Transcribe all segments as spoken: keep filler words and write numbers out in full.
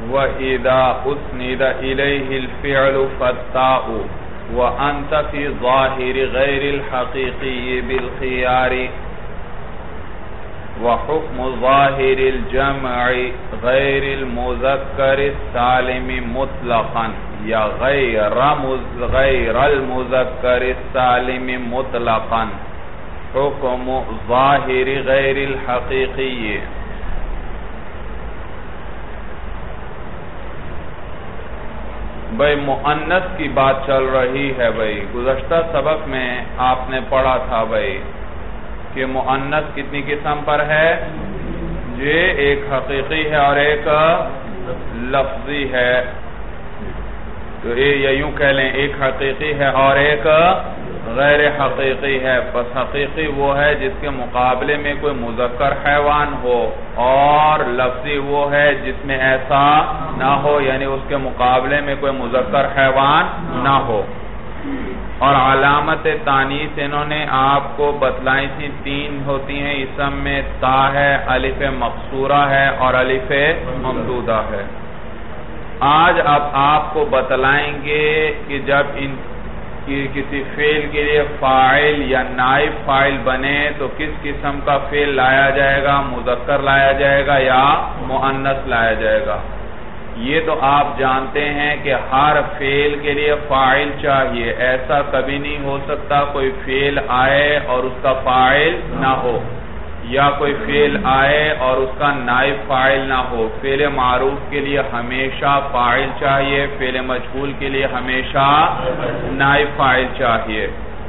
وَإِذَا أُسْنِدَ إِلَيْهِ الْفِعْلُ فَالتَّاءُ وَأَنْتَ فِي ظَاهِرِ غَيْرِ الْحَقِيقِيِّ بِالْخِيَارِ وَحُكْمُ ظَاهِرِ الْجَمْعِ غَيْرِ الْمُذَكَّرِ السَّالِمِ مُطْلَقًا یا غیر غیر المذکر السالم مطلقا حکم ظاہر غیر الحقیقی. بھئی مؤنث کی بات چل رہی ہے. بھئی گزشتہ سبق میں آپ نے پڑھا تھا بھئی کہ مؤنث کتنی قسم پر ہے؟ یہ ایک حقیقی ہے اور ایک لفظی ہے. تو یہ یوں کہہ لیں ایک حقیقی ہے اور ایک غیر حقیقی ہے. پس حقیقی وہ ہے جس کے مقابلے میں کوئی مذکر حیوان ہو اور لفظی وہ ہے جس میں ایسا نہ ہو، یعنی اس کے مقابلے میں کوئی مذکر حیوان نہ ہو. اور علامت تانیث انہوں نے آپ کو بتلائی تھی تین ہوتی ہیں اسم میں، تا ہے، الف مقصورہ ہے اور الف ممدودہ ہے. آج اب آپ کو بتلائیں گے کہ جب ان کسی فعل کے لیے فاعل یا نائب فاعل بنے تو کس قسم کا فعل لایا جائے گا، مذکر لایا جائے گا یا مؤنث لایا جائے گا. یہ تو آپ جانتے ہیں کہ ہر فعل کے لیے فاعل چاہیے. ایسا کبھی نہیں ہو سکتا کوئی فعل آئے اور اس کا فاعل نہ ہو، یا کوئی فعل آئے اور اس کا نائب فاعل نہ ہو. فعل معروف کے لیے ہمیشہ فاعل چاہیے، فعل مجہول کے لیے ہمیشہ نائب فاعل چاہیے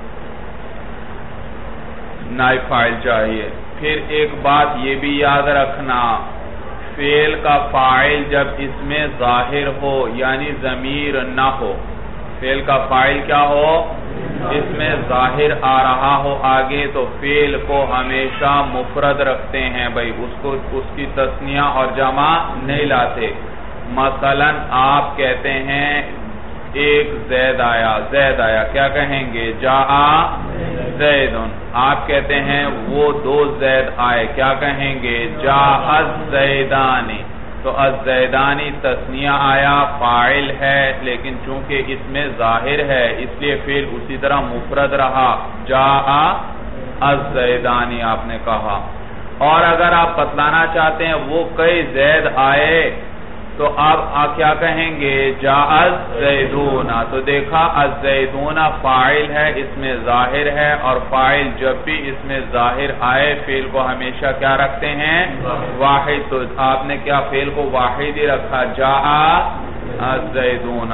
نائب فاعل چاہیے. پھر ایک بات یہ بھی یاد رکھنا، فعل کا فاعل جب اس میں ظاہر ہو یعنی ضمیر نہ ہو، فعل کا فاعل کیا ہو، اس میں ظاہر آ رہا ہو آگے، تو فعل کو ہمیشہ مفرد رکھتے ہیں. بھئی اس کو اس کی تثنیہ اور جمع نہیں لاتے. مثلا آپ کہتے ہیں ایک زید آیا، زید آیا، کیا کہیں گے، جاء زیدن. آپ کہتے ہیں وہ دو زید آئے، کیا کہیں گے، جاء الزیدانی. تو الزیدانی تثنیہ آیا، فاعل ہے، لیکن چونکہ اس میں ظاہر ہے اس لیے فعل اسی طرح مفرد رہا، جاء الزیدانی آپ نے کہا. اور اگر آپ بتلانا چاہتے ہیں وہ کئی زید آئے تو آپ کیا کہیں گے، جاء الزیدون. تو دیکھا الزیدون فاعل ہے، اس میں ظاہر ہے، اور فاعل جب بھی اس میں ظاہر آئے فعل کو ہمیشہ کیا رکھتے ہیں، واحد. تو آپ نے کیا فعل کو واحد ہی رکھا، جاء الزیدون.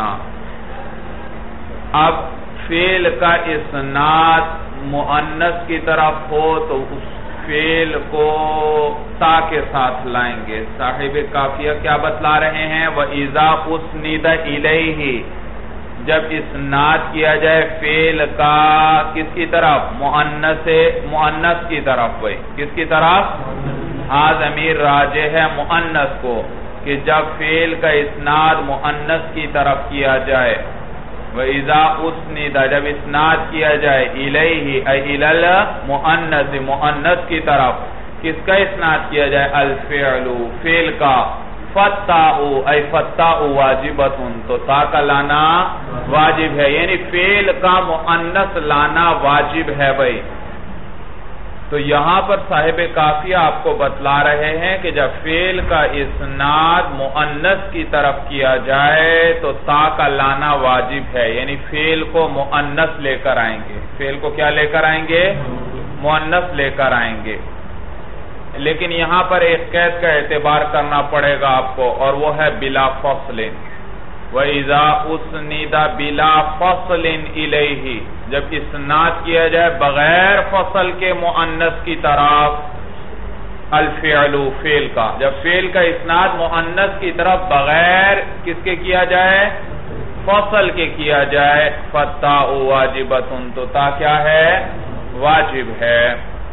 اب فعل کا اسناد مؤنث کی طرف ہو تو اس فعل کو تا کے ساتھ لائیں گے. صاحب کافیہ کیا بتلا رہے ہیں، وَإِذَا أُسْنِدَ إِلَيْهِ جب اسناد کیا جائے فعل کا کس کی طرف، مؤنث مؤنث کی طرف. بھئی کس کی طرف، ہاں ضمیر راجع ہے مؤنث کو، کہ جب فعل کا اسناد مؤنث کی طرف کیا جائے. وَإِذَا أُسْنِدَ جب اسناد کیا جائے، إِلَيْهِ اَيْ إِلَى الْمُؤَنَّثِ مؤنث کی طرف. کس کا اسناد کیا جائے، الفعل فعل کا. فَالتَّاءُ اَيْ فَالتَّاءُ وَاجِبَةٌ تو تا کا لانا واجب ہے، یعنی فعل کا مؤنث لانا واجب ہے. بھئی تو یہاں پر صاحب کافیہ آپ کو بتلا رہے ہیں کہ جب فعل کا اسناد مؤنث کی طرف کیا جائے تو تا کا لانا واجب ہے، یعنی فعل کو مؤنث لے کر آئیں گے. فعل کو کیا لے کر آئیں گے، مؤنث لے کر آئیں گے. لیکن یہاں پر ایک قید کا اعتبار کرنا پڑے گا آپ کو، اور وہ ہے بلا فصل. وَإِذَا أُسْنِدَ بِلَا فَصْلٍ إِلَيْهِ جب اسناد کیا جائے بغیر فصل کے مؤنث کی طرف، الفعل فعل کا جب فعل کا اسناد مؤنث کی طرف بغیر کس کے کیا جائے، فصل کے کیا جائے، فَالتَّاءُ وَاجِبَةٌ تو تا کیا ہے، واجب ہے.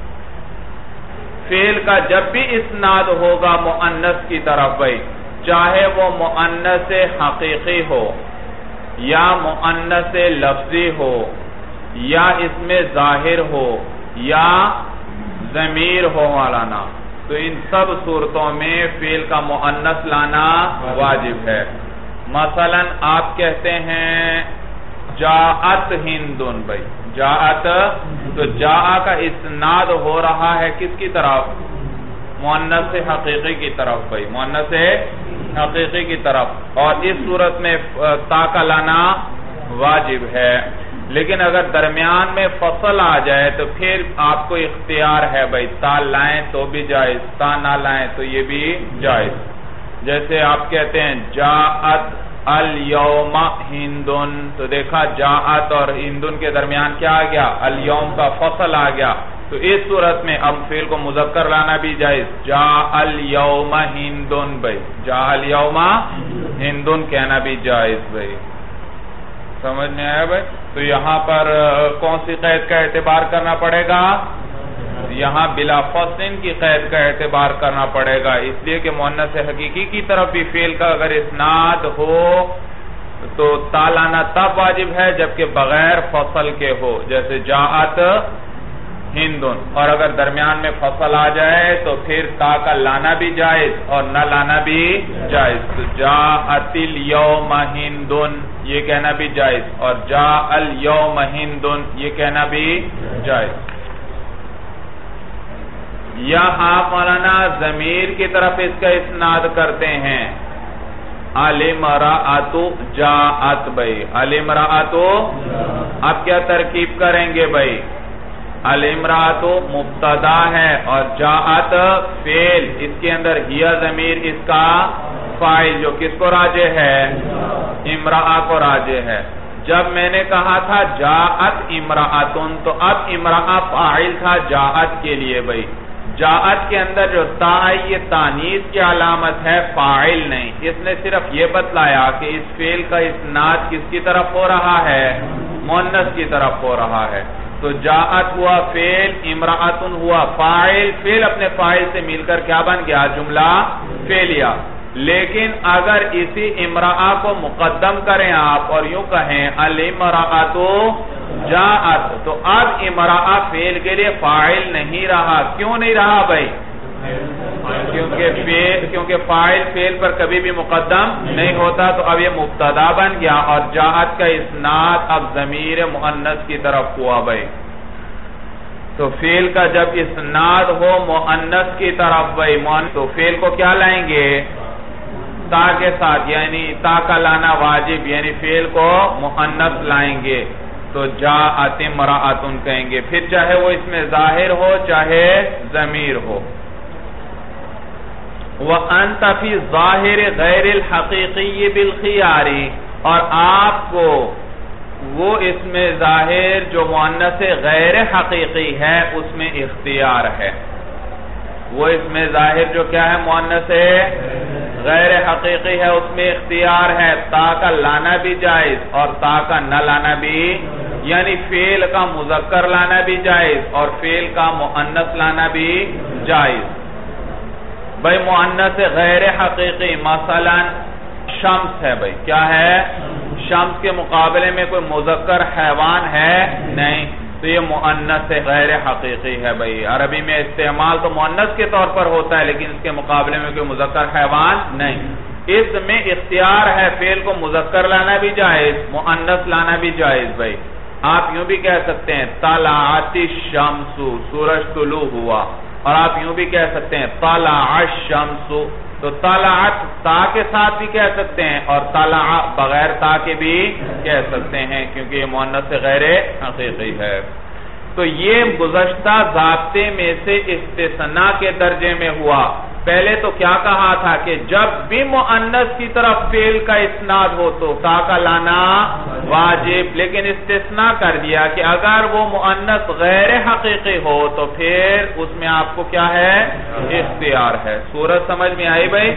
فعل کا جب بھی اسناد ہوگا مؤنث کی طرف، بھئی چاہے وہ مؤنث حقیقی ہو یا مؤنث لفظی ہو یا اس میں ظاہر ہو یا ضمیر ہو مولانا، تو ان سب صورتوں میں فعل کا مؤنث لانا واجب ہے. مثلا آپ کہتے ہیں جاءت ہندن، بھائی جاءت، تو جاء کا اسناد ہو رہا ہے کس کی طرف؟ مؤنث حقیقی کی طرف، بھائی مؤنث حقیقی کی طرف. اور اس صورت میں تا کا لانا واجب ہے. لیکن اگر درمیان میں فصل آ جائے تو پھر آپ کو اختیار ہے، بھائی تا لائیں تو بھی جائز، تا نہ لائیں تو یہ بھی جائز. جیسے آپ کہتے ہیں جاءت الیوم ہندن، تو دیکھا جاءت اور ہندن کے درمیان کیا آ گیا؟ الیوم کا فصل آ گیا. تو اس صورت میں اب فعل کو مذکر لانا بھی جائز، جاء الیوم ہندن، بھائی جاء الیوم ہندن کہنا بھی جائز. بھائی سمجھ میں آیا بھائی؟ تو یہاں پر کون سی قید کا اعتبار کرنا پڑے گا؟ یہاں بلا فصل کی قید کا اعتبار کرنا پڑے گا، اس لیے کہ مؤنث حقیقی کی طرف بھی فعل کا اگر اسناد ہو تو تا لانا تب واجب ہے جبکہ بغیر فصل کے ہو، جیسے جاءت ہندن. اور اگر درمیان میں فصل آ جائے تو پھر تا کا لانا بھی جائز اور نہ لانا بھی جائز. تو جاءت الیوم ہندن یہ کہنا بھی جائز، اور جاء الیوم ہندن یہ کہنا بھی جائز. یہاں مولانا ضمیر کی طرف اس کا اسناد کرتے ہیں الامرأۃ جاءت، بھائی الامرأۃ. اب کیا ترکیب کریں گے بھائی؟ الامرأۃ مبتدا ہے اور جاءت فعل، اس کے اندر ہی ضمیر اس کا فاعل جو کس کو راجع ہے؟ امرأہ کو راجع ہے. جب میں نے کہا تھا جاءت امرأۃن تو اب امرأہ فاعل تھا جاءت کے لیے. بھائی جاءت کے اندر جو تا ہے یہ تانیث کی علامت ہے، فاعل نہیں. اس نے صرف یہ بتلایا کہ اس فعل کا اسناد کس کی طرف ہو رہا ہے؟ مؤنث کی طرف ہو رہا ہے. تو جاءت ہوا فعل، امرأۃن ہوا فاعل، فعل اپنے فاعل سے مل کر کیا بن گیا؟ جملہ فعلیہ. لیکن اگر اسی امرأہ کو مقدم کریں آپ اور یوں کہیں الامرأۃ جاءت، تو اب امرأہ فعل کے لیے فاعل نہیں رہا. کیوں نہیں رہا بھائی؟ کیونکہ فعل کیونکہ فاعل فعل پر کبھی بھی مقدم نہیں ہوتا، تو اب یہ مبتدا بن گیا اور جاءت کا اسناد اب ضمیر مؤنث کی طرف ہوا. بھائی تو فعل کا جب اسناد ہو مؤنث کی طرف بھائی تو فعل کو کیا لائیں گے؟ تا کے ساتھ، یعنی تا کا لانا واجب، یعنی فعل کو مؤنث لائیں گے. تو جاءت امرأۃن کہیں گے، پھر چاہے وہ اس میں ظاہر ہو چاہے ضمیر ہو. وَأَنْتَ فِي ظَاهِرِ غَيْرِ الْحَقِيقِيِّ بِالْخِيَارِ، اور آپ کو وہ اس میں ظاہر جو مؤنث غیر حقیقی ہے اس میں اختیار ہے. وہ اس میں ظاہر جو کیا ہے مؤنث غیر حقیقی ہے اس میں اختیار ہے. تا کا لانا بھی جائز اور تا کا نہ لانا بھی، یعنی فعل کا مذکر لانا بھی جائز اور فعل کا مؤنث لانا بھی جائز. بھائی مؤنث غیر حقیقی مثلا شمس ہے. بھائی کیا ہے؟ شمس کے مقابلے میں کوئی مذکر حیوان ہے نہیں، تو یہ مؤنث غیر حقیقی ہے. بھائی عربی میں استعمال تو مؤنث کے طور پر ہوتا ہے لیکن اس کے مقابلے میں کوئی مذکر حیوان نہیں. اس میں اختیار ہے فعل کو مذکر لانا بھی جائز، مؤنث لانا بھی جائز. بھائی آپ یوں بھی کہہ سکتے ہیں طلعت الشمس، سورج طلوع ہوا، اور آپ یوں بھی کہہ سکتے ہیں طلع الشمس. تو طلعت تا کے ساتھ بھی کہہ سکتے ہیں اور طلع بغیر تا کے بھی کہہ سکتے ہیں کیونکہ یہ مؤنث غیر حقیقی ہے. تو یہ گزشتہ ضابطے میں سے استثناء کے درجے میں ہوا. پہلے تو کیا کہا تھا کہ جب بھی مؤنث کی طرف فعل کا اسناد ہو تو تا کا لانا واجب، لیکن استثناء کر دیا کہ اگر وہ مؤنث غیر حقیقی ہو تو پھر اس میں آپ کو کیا ہے؟ اختیار ہے. صورت سمجھ میں آئی بھائی؟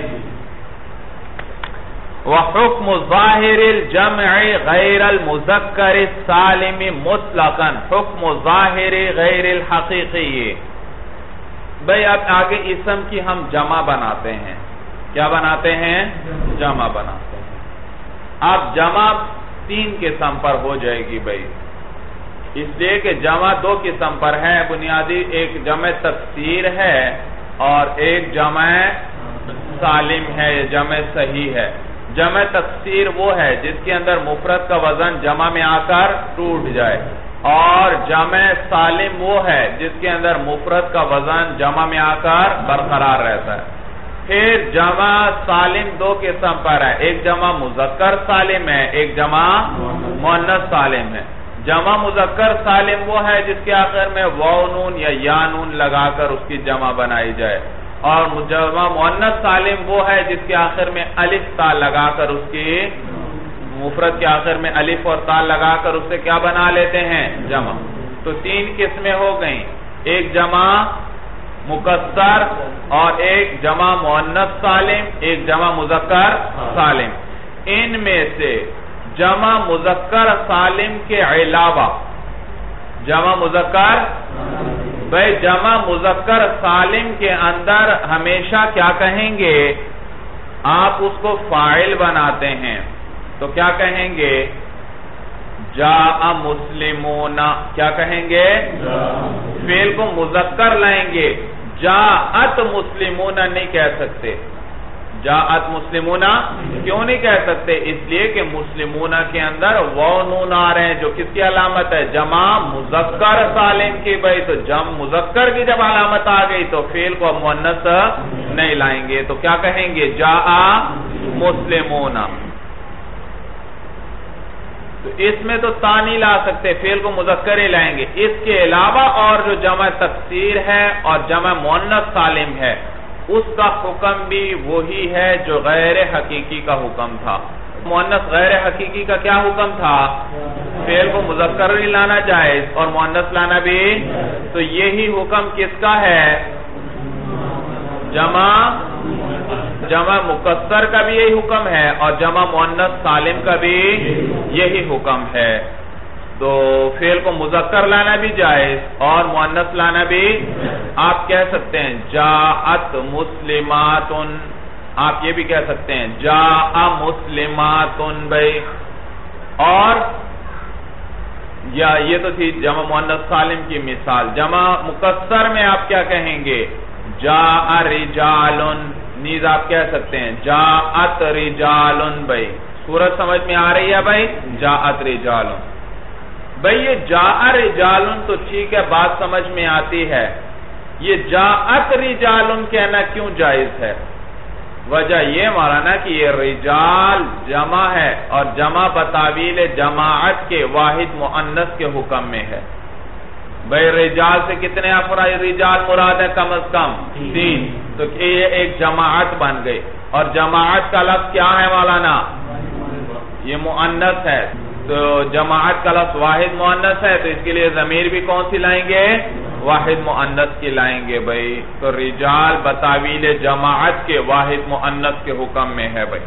وحکم ظاہر الجمع غیر المذکر السالم مطلقا، حکم ظاہر غیر الحقیقی. بھئی اب آگے اسم کی ہم جمع بناتے ہیں. کیا بناتے ہیں؟ جمع بناتے ہیں. اب جمع تین قسم پر ہو جائے گی بھئی، اس لیے کہ جمع دو قسم پر ہے. بنیادی ایک جمع تکسیر ہے اور ایک جمع سالم ہے، یہ جمع صحیح ہے۔ جمع تکسیر وہ ہے جس کے اندر مفرد کا وزن جمع میں آ کر ٹوٹ جائے، اور جمع سالم وہ ہے جس کے اندر مفرد کا وزن جمع میں آ کر برقرار رہتا ہے۔ پھر جمع سالم دو قسم پر ہے، ایک جمع مذکر سالم ہے، ایک جمع مؤنث سالم ہے۔ جمع مذکر سالم وہ ہے جس کے آخر میں واو نون یا یا نون لگا کر اس کی جمع بنائی جائے، اور جمع مؤنث سالم وہ ہے جس کے آخر میں الف تا لگا کر اس کی مفرد کے آخر میں الف اور تا لگا کر اس سے کیا بنا لیتے ہیں؟ جمع۔ تو تین قسمیں ہو گئیں، ایک جمع مکسر اور ایک جمع مؤنث سالم، ایک جمع مذکر سالم۔ ان میں سے جمع مذکر سالم کے علاوہ جمع مذکر بھائی جمع مذکر سالم کے اندر ہمیشہ کیا کہیں گے؟ آپ اس کو فاعل بناتے ہیں تو کیا کہیں گے؟ جاء مسلمون، کیا کہیں گے؟ فعل کو مذکر لائیں گے، جاءت مسلمون نہیں کہہ سکتے۔ جاءت مسلمون کیوں نہیں کہہ سکتے؟ اس لیے کہ مسلمون کے اندر واو نون آ رہے ہیں جو کس کی علامت ہے؟ جمع مذکر سالم کی۔ بھائی تو جمع مذکر کی جب علامت آ گئی تو فعل کو مؤنث نہیں لائیں گے، تو کیا کہیں گے؟ جاء مسلمون۔ تو اس میں تو تا نہیں لا سکتے، فعل کو مذکر ہی لائیں گے۔ اس کے علاوہ اور جو جمع تکسیر ہے اور جمع مؤنث سالم ہے اس کا حکم بھی وہی ہے جو غیر حقیقی کا حکم تھا۔ مؤنث غیر حقیقی کا کیا حکم تھا؟ فعل کو مذکر ہی لانا جائز اور مؤنث لانا بھی۔ تو یہی حکم کس کا ہے؟ جمع جمع مکسر کا بھی یہی حکم ہے اور جمع مؤنث سالم کا بھی یہی حکم ہے۔ تو فعل کو مذکر لانا بھی جائز اور مؤنث لانا بھی۔ آپ کہہ سکتے ہیں جاءت مسلمات، آپ یہ بھی کہہ سکتے ہیں جاء مسلمات بھائی۔ اور یا یہ تو تھی جمع مؤنث سالم کی مثال۔ جمع مکسر میں آپ کیا کہیں گے؟ جاء رجال، نیز آپ کہہ سکتے ہیں جاءت رجال بھائی۔ صورت سمجھ میں آ رہی ہے بھائی؟ جاءت رجال بھائی، یہ جاء رجال تو ٹھیک ہے، بات سمجھ میں آتی ہے۔ یہ جاءت رجال کہنا کیوں جائز ہے؟ وجہ یہ مولانا کہ یہ رجال جمع ہے اور جمع بتاویل جماعت کے واحد مؤنث کے حکم میں ہے۔ بھائی رجال سے کتنے افراد رجال مراد ہے؟ کم از کم تین، تو یہ ایک جماعت بن گئی، اور جماعت کا لفظ کیا ہے مولانا؟ یہ مؤنث ہے، تو جماعت کا لفظ واحد مؤنث ہے، تو اس کے لیے ضمیر بھی کون سی لائیں گے؟ واحد مؤنث کی لائیں گے بھائی۔ تو رجال بتاویل جماعت کے واحد مؤنث کے حکم میں ہے بھائی۔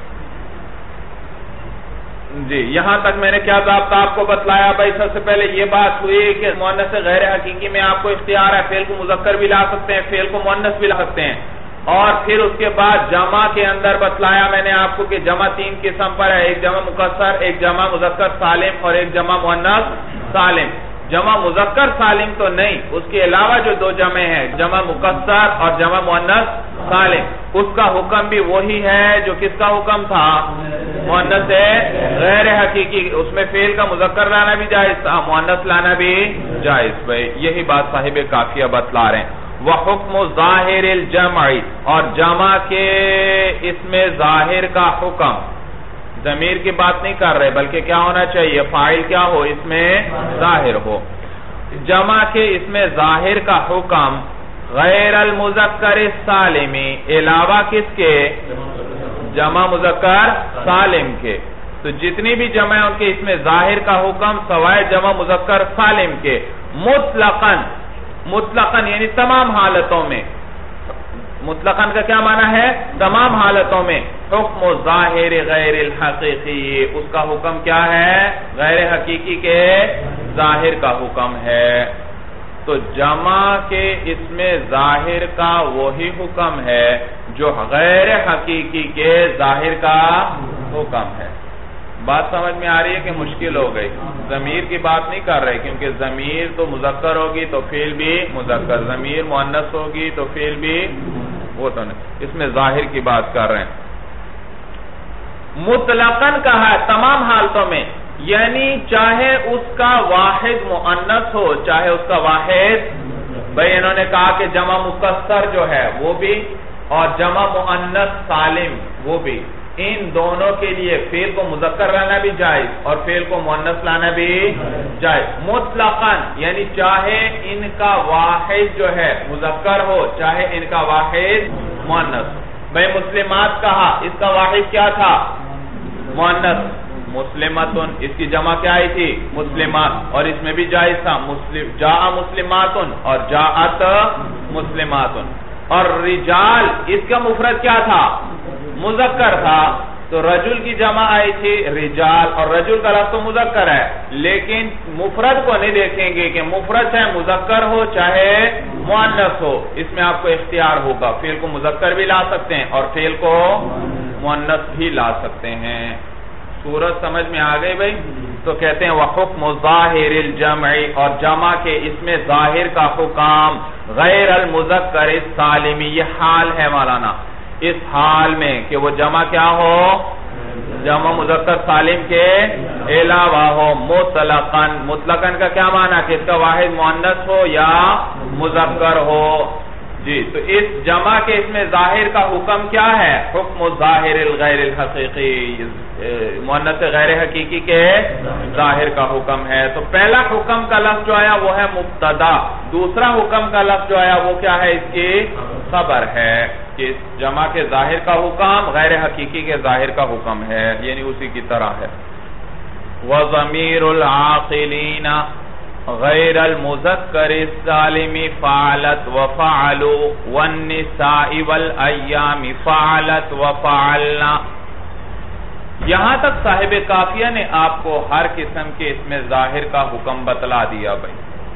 جی یہاں تک میں نے کیا ضابطہ آپ کو بتلایا بھائی؟ سب سے پہلے یہ بات ہوئی کہ مؤنث غیر حقیقی میں آپ کو اختیار ہے، فعل کو مذکر بھی لا سکتے ہیں، فعل کو مؤنث بھی لا سکتے ہیں۔ اور پھر اس کے بعد جمع کے اندر بتلایا میں نے آپ کو کہ جمع تین قسم پر ہے، ایک جمع مکسر، ایک جمع مذکر سالم اور ایک جمع مؤنث سالم۔ جمع مذکر سالم تو نہیں، اس کے علاوہ جو دو جمع ہیں جمع مکسر اور جمع مؤنث سالم، اس کا حکم بھی وہی ہے جو کس کا حکم تھا؟ مؤنث غیر حقیقی، اس میں فعل کا مذکر لانا بھی جائز تھا، مؤنث لانا بھی جائز بھائی۔ یہی بات صاحب کافیہ بتلا رہے ہیں۔ وَحُكْمُ ظَاهِرِ الْجَمْعِ، اور جمع کے اس میں ظاہر کا حکم، ضمیر کی بات نہیں کر رہے بلکہ کیا ہونا چاہیے؟ فاعل کیا ہو؟ اس میں ظاہر ہو۔ جمع کے اس میں ظاہر کا حکم غیر المذکر السالم، علاوہ کس کے؟ جمع مذکر سالم کے۔ تو جتنی بھی جمع ہیں ان کے اس میں ظاہر کا حکم سوائے جمع مذکر سالم کے، مطلقاً مطلقاً یعنی تمام حالتوں میں۔ مطلقاً کا کیا معنی ہے؟ تمام حالتوں میں۔ حکم ظاہر غیر الحقیقی، اس کا حکم کیا ہے؟ غیر حقیقی کے ظاہر کا حکم ہے۔ تو جمع کے اس میں ظاہر کا وہی حکم ہے جو غیر حقیقی کے ظاہر کا حکم ہے۔ بات سمجھ میں آ رہی ہے کہ مشکل ہو گئی؟ ضمیر کی بات نہیں کر رہے، کیونکہ ضمیر تو مذکر ہوگی تو فعل بھی مذکر، ضمیر مؤنث ہوگی تو فعل بھی وہ تو نہیں، اس میں ظاہر کی بات کر رہے ہیں۔ مطلقاً کہا ہے تمام حالتوں میں، یعنی چاہے اس کا واحد مؤنث ہو چاہے اس کا واحد، بھئی انہوں نے کہا کہ جمع مکسر جو ہے وہ بھی اور جمع مؤنث سالم وہ بھی، ان دونوں کے لیے فعل کو مذکر لانا بھی جائز اور فعل کو مؤنث لانا بھی جائز۔ مطلقاً یعنی چاہے ان کا واحد جو ہے مذکر ہو چاہے ان کا واحد مؤنث۔ بھئی مسلمات کہا، اس کا واحد کیا تھا؟ مؤنث۔ مسلماتن، اس کی جمع کیا آئی تھی؟ مسلمات، اور اس میں بھی جائز تھا جاء مسلماتن اور جاءت مسلماتن۔ اور رجال، اس کا مفرد کیا تھا؟ مذکر تھا، تو رجل کی جمع آئی تھی رجال، اور رجل کا لفظ تو مذکر ہے، لیکن مفرد کو نہیں دیکھیں گے کہ مفرد چاہے مذکر ہو چاہے مؤنث ہو، اس میں آپ کو اختیار ہوگا، فعل کو مذکر بھی لا سکتے ہیں اور فعل کو مؤنث بھی لا سکتے ہیں۔ صورت سمجھ میں آ گئی بھئی؟ تو کہتے ہیں وَحُکْمُ ظَاہِرِ الْجَمْعِ، اور جمع کے اس میں ظاہر کا حکام غیر المذکر السالم، یہ حال ہے مولانا، اس حال میں کہ وہ جمع کیا ہو؟ جمع مذکر سالم کے علاوہ ہو، مطلقاً۔ مطلقاً کا کیا معنی کہ اس کا واحد مؤنث ہو یا مذکر ہو؟ جی، تو اس جمع کے اس میں ظاہر کا حکم کیا ہے؟ حکم ظاہر الغیر الحقیقی، مؤنث غیر حقیقی کے ظاہر کا حکم ہے۔ تو پہلا حکم کا لفظ جو آیا وہ ہے مبتدا، دوسرا حکم کا لفظ جو آیا وہ کیا ہے؟ اس کی خبر ہے کہ اس جمع کے ظاہر کا حکم غیر حقیقی کے ظاہر کا حکم ہے، یعنی اسی کی طرح ہے۔ وَضَمِيرُ الْعَاقِلِينَ غیر المذکر السالم فعلت وفعلوا والنساء والایام فعلت وفعلنا۔ یہاں تک صاحب کافیہ نے آپ کو ہر قسم کے اس میں ظاہر کا حکم بتلا دیا بھائی۔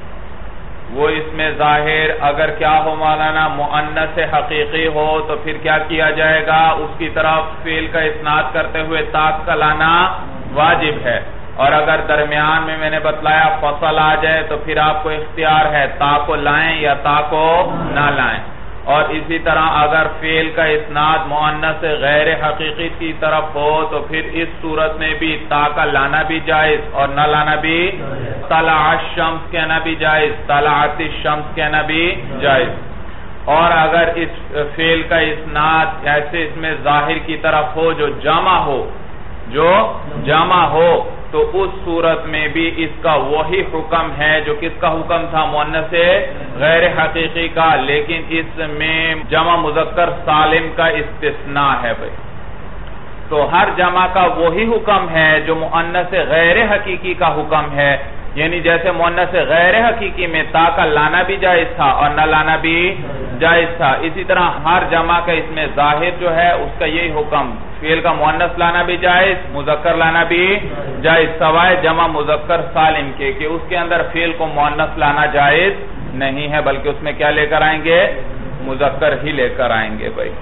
وہ اس میں ظاہر اگر کیا ہو مولانا؟ مؤنث حقیقی ہو تو پھر کیا کیا جائے گا؟ اس کی طرف فعل کا اسناد کرتے ہوئے تاء کا لانا واجب ہے، اور اگر درمیان میں میں نے بتلایا فصل آ جائے تو پھر آپ کو اختیار ہے تاء کو لائیں یا تاء کو نہ لائیں۔ اور اسی طرح اگر فعل کا اسناد مؤنث غیر حقیقی کی طرف ہو تو پھر اس صورت میں بھی تاء کا لانا بھی جائز اور نہ لانا بھی، طلع الشمس کہنا بھی جائز، طلعت الشمس کہنا بھی جائز۔ اور اگر اس فعل کا اسناد ایسے اس میں ظاہر کی طرف ہو جو جمع ہو جو جمع ہو تو اس صورت میں بھی اس کا وہی حکم ہے جو کس کا حکم تھا؟ مؤنث غیر حقیقی کا، لیکن اس میں جمع مذکر سالم کا استثناء ہے بھائی۔ تو ہر جمع کا وہی حکم ہے جو مؤنث غیر حقیقی کا حکم ہے، یعنی جیسے مؤنث غیر حقیقی میں تاء کا لانا بھی جائز تھا اور نہ لانا بھی جائز تھا، اسی طرح ہر جمع کا اس میں ظاہر جو ہے اس کا یہی حکم، فعل کا مؤنث لانا بھی جائز، مذکر لانا بھی جائز، سوائے جمع مذکر سالم کے کہ اس کے اندر فعل کو مؤنث لانا جائز نہیں ہے، بلکہ اس میں کیا لے کر آئیں گے؟ مذکر ہی لے کر آئیں گے بھائی۔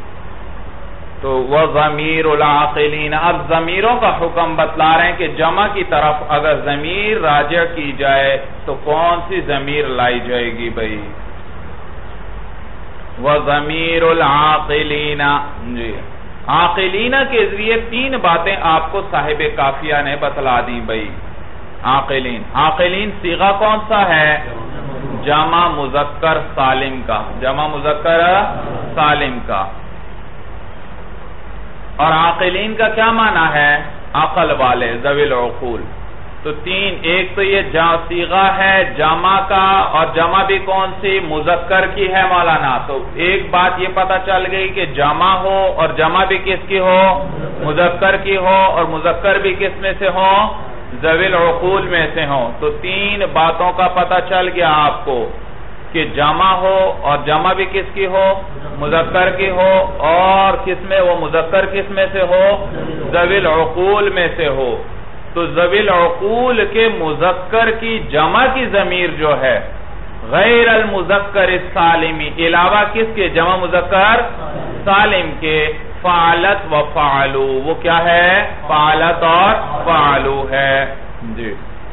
تو وَضَمِيرُ الْعَاقِلِينَ، اب ضمیروں کا حکم بتلا رہے ہیں کہ جمع کی طرف اگر ضمیر راجع کی جائے تو کون سی ضمیر لائی جائے گی بھائی؟ وَضَمِيرُ الْعَاقِلِينَ، جی عاقلین کے ذریعے تین باتیں آپ کو صاحب کافیہ نے بتلا دی بھائی۔ عاقلین، عاقلین صیغہ کون سا ہے؟ جمع مذکر سالم کا، جمع مذکر سالم کا۔ اور عاقلین کا کیا معنی ہے؟ عقل والے، ذوی العقول۔ تو تین، ایک تو یہ صیغہ ہے جمع کا، اور جمع بھی کون سی؟ مذکر کی ہے مولانا۔ تو ایک بات یہ پتہ چل گئی کہ جمع ہو اور جمع بھی کس کی ہو؟ مذکر کی ہو، اور مذکر بھی کس میں سے ہو؟ ذوی العقول میں سے ہو۔ تو تین باتوں کا پتہ چل گیا آپ کو کہ جمع ہو اور جمع بھی کس کی ہو؟ مذکر کی ہو، اور کس میں وہ مذکر کس میں سے ہو؟ ذوی العقول میں سے ہو۔ تو ذوی العقول کے مذکر کی جمع کی ضمیر جو ہے غیر المذکر السالمی، علاوہ کس کے؟ جمع مذکر سالم کے، فعلت و فعلو، وہ کیا ہے؟ فعلت اور فعلو ہے. جی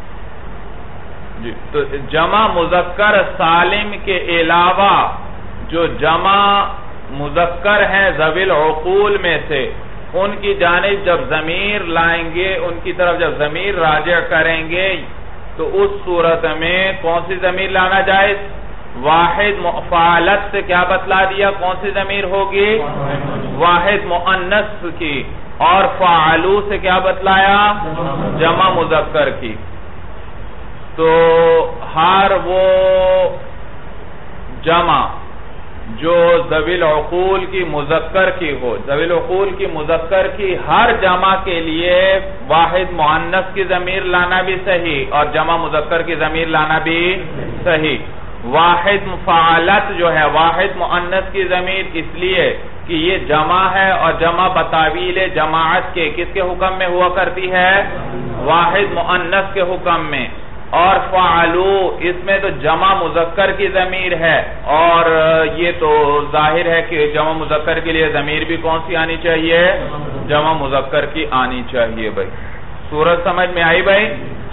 جی تو جمع مذکر سالم کے علاوہ جو جمع مذکر ہیں ذوی العقول میں سے، ان کی جانب جب ضمیر لائیں گے، ان کی طرف جب ضمیر راجع کریں گے، تو اس صورت میں کون سی ضمیر لانا جائز؟ واحد. فعلت سے کیا بتلا دیا کون سی ضمیر ہوگی؟ واحد مؤنث کی. اور فعلو سے کیا بتلایا؟ جمع مذکر کی. تو ہر وہ جمع جو ذوی العقول کی مذکر کی ہو، ذوی العقول کی مذکر کی ہر جمع کے لیے واحد مؤنث کی ضمیر لانا بھی صحیح اور جمع مذکر کی ضمیر لانا بھی صحیح. واحد فعلت جو ہے واحد مؤنث کی ضمیر اس لیے کہ یہ جمع ہے اور جمع بتاویل جماعت کے کس کے حکم میں ہوا کرتی ہے؟ واحد مؤنث کے حکم میں. اور فعلو اس میں تو جمع مذکر کی ضمیر ہے، اور یہ تو ظاہر ہے کہ جمع مذکر کے لیے ضمیر بھی کون سی آنی چاہیے؟ جمع مذکر کی آنی چاہیے. بھائی صورت سمجھ میں آئی؟ بھائی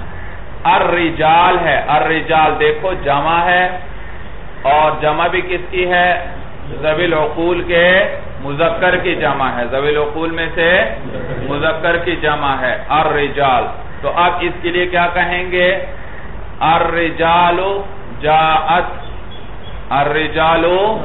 الرجال ہے، الرجال دیکھو جمع ہے اور جمع بھی کس کی ہے؟ ذوی العقول کے مذکر کی جمع ہے، ذوی العقول میں سے مذکر کی جمع ہے الرجال. تو اب اس کے لیے کیا کہیں گے؟ الرجال جاءت، الرجال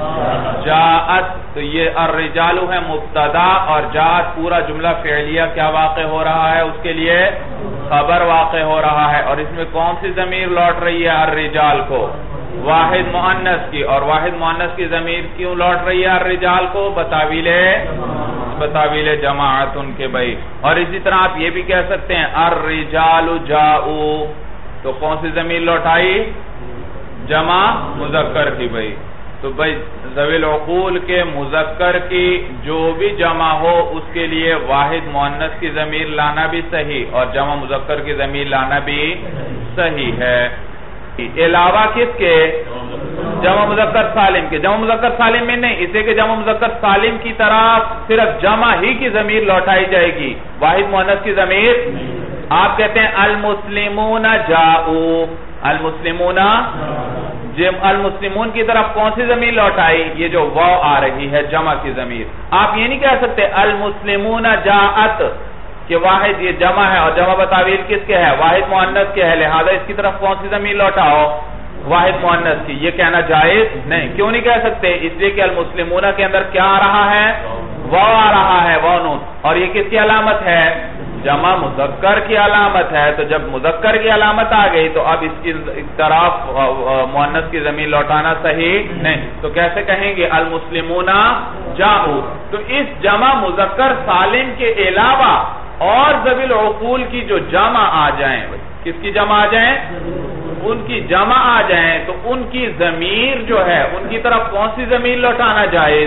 جاءت. تو یہ الرجال ہے مبتدا اور جاءت پورا جملہ فعلیہ کیا واقع ہو رہا ہے؟ اس کے لیے خبر واقع ہو رہا ہے. اور اس میں کون سی ضمیر لوٹ رہی ہے الرجال کو؟ واحد مؤنث کی. اور واحد مؤنث کی ضمیر کیوں لوٹ رہی ہے الرجال کو؟ بتاویل بتاویل جماعت ان کے. بھائی اور اسی طرح آپ یہ بھی کہہ سکتے ہیں الرجال جاؤ، تو کون سی ضمیر لوٹائی؟ جمع مذکر کی. بھائی تو بھائی ذوی العقول کے مذکر کی جو بھی جمع ہو اس کے لیے واحد مؤنث کی ضمیر لانا بھی صحیح اور جمع مذکر کی ضمیر لانا بھی صحیح ہے. علاوہ کس کے؟ جمع مذکر سالم کے. جمع مذکر سالم میں نہیں، اسے کہ جمع مذکر سالم کی طرف صرف جمع ہی کی ضمیر لوٹائی جائے گی، واحد مؤنث کی ضمیر. آپ کہتے ہیں المسلمون جاؤ، المسلمون جم المسلمون کی طرف کون سی ضمیر لوٹائی؟ یہ جو واو آ رہی ہے جمع کی ضمیر. آپ یہ نہیں کہہ سکتے المسلمون جاءت کہ واحد یہ جمع ہے اور جمع بتاویل کس کے ہے؟ واحد مؤنث کے ہے، لہذا اس کی طرف کون سی ضمیر لوٹاؤ؟ واحد مؤنث کی. یہ کہنا جائز نہیں. کیوں نہیں کہہ سکتے؟ اس لیے کہ المسلمون کے اندر کیا آ رہا ہے؟ واو آ رہا ہے، واو نون. اور یہ کس کی علامت ہے؟ جمع مذکر کی علامت ہے. تو جب مذکر کی علامت آ گئی تو اب اس کی طرف مؤنث کی ضمیر لوٹانا صحیح نہیں. تو کیسے کہیں گے المسلمون جاؤ؟ تو اس جمع مذکر سالم کے علاوہ اور ذوی العقول کی جو جمع آ جائیں، کس کی جمع آ جائیں؟ ان کی جمع آ جائیں تو ان کی ضمیر جو ہے ان کی طرف کون سی ضمیر لوٹانا جائز؟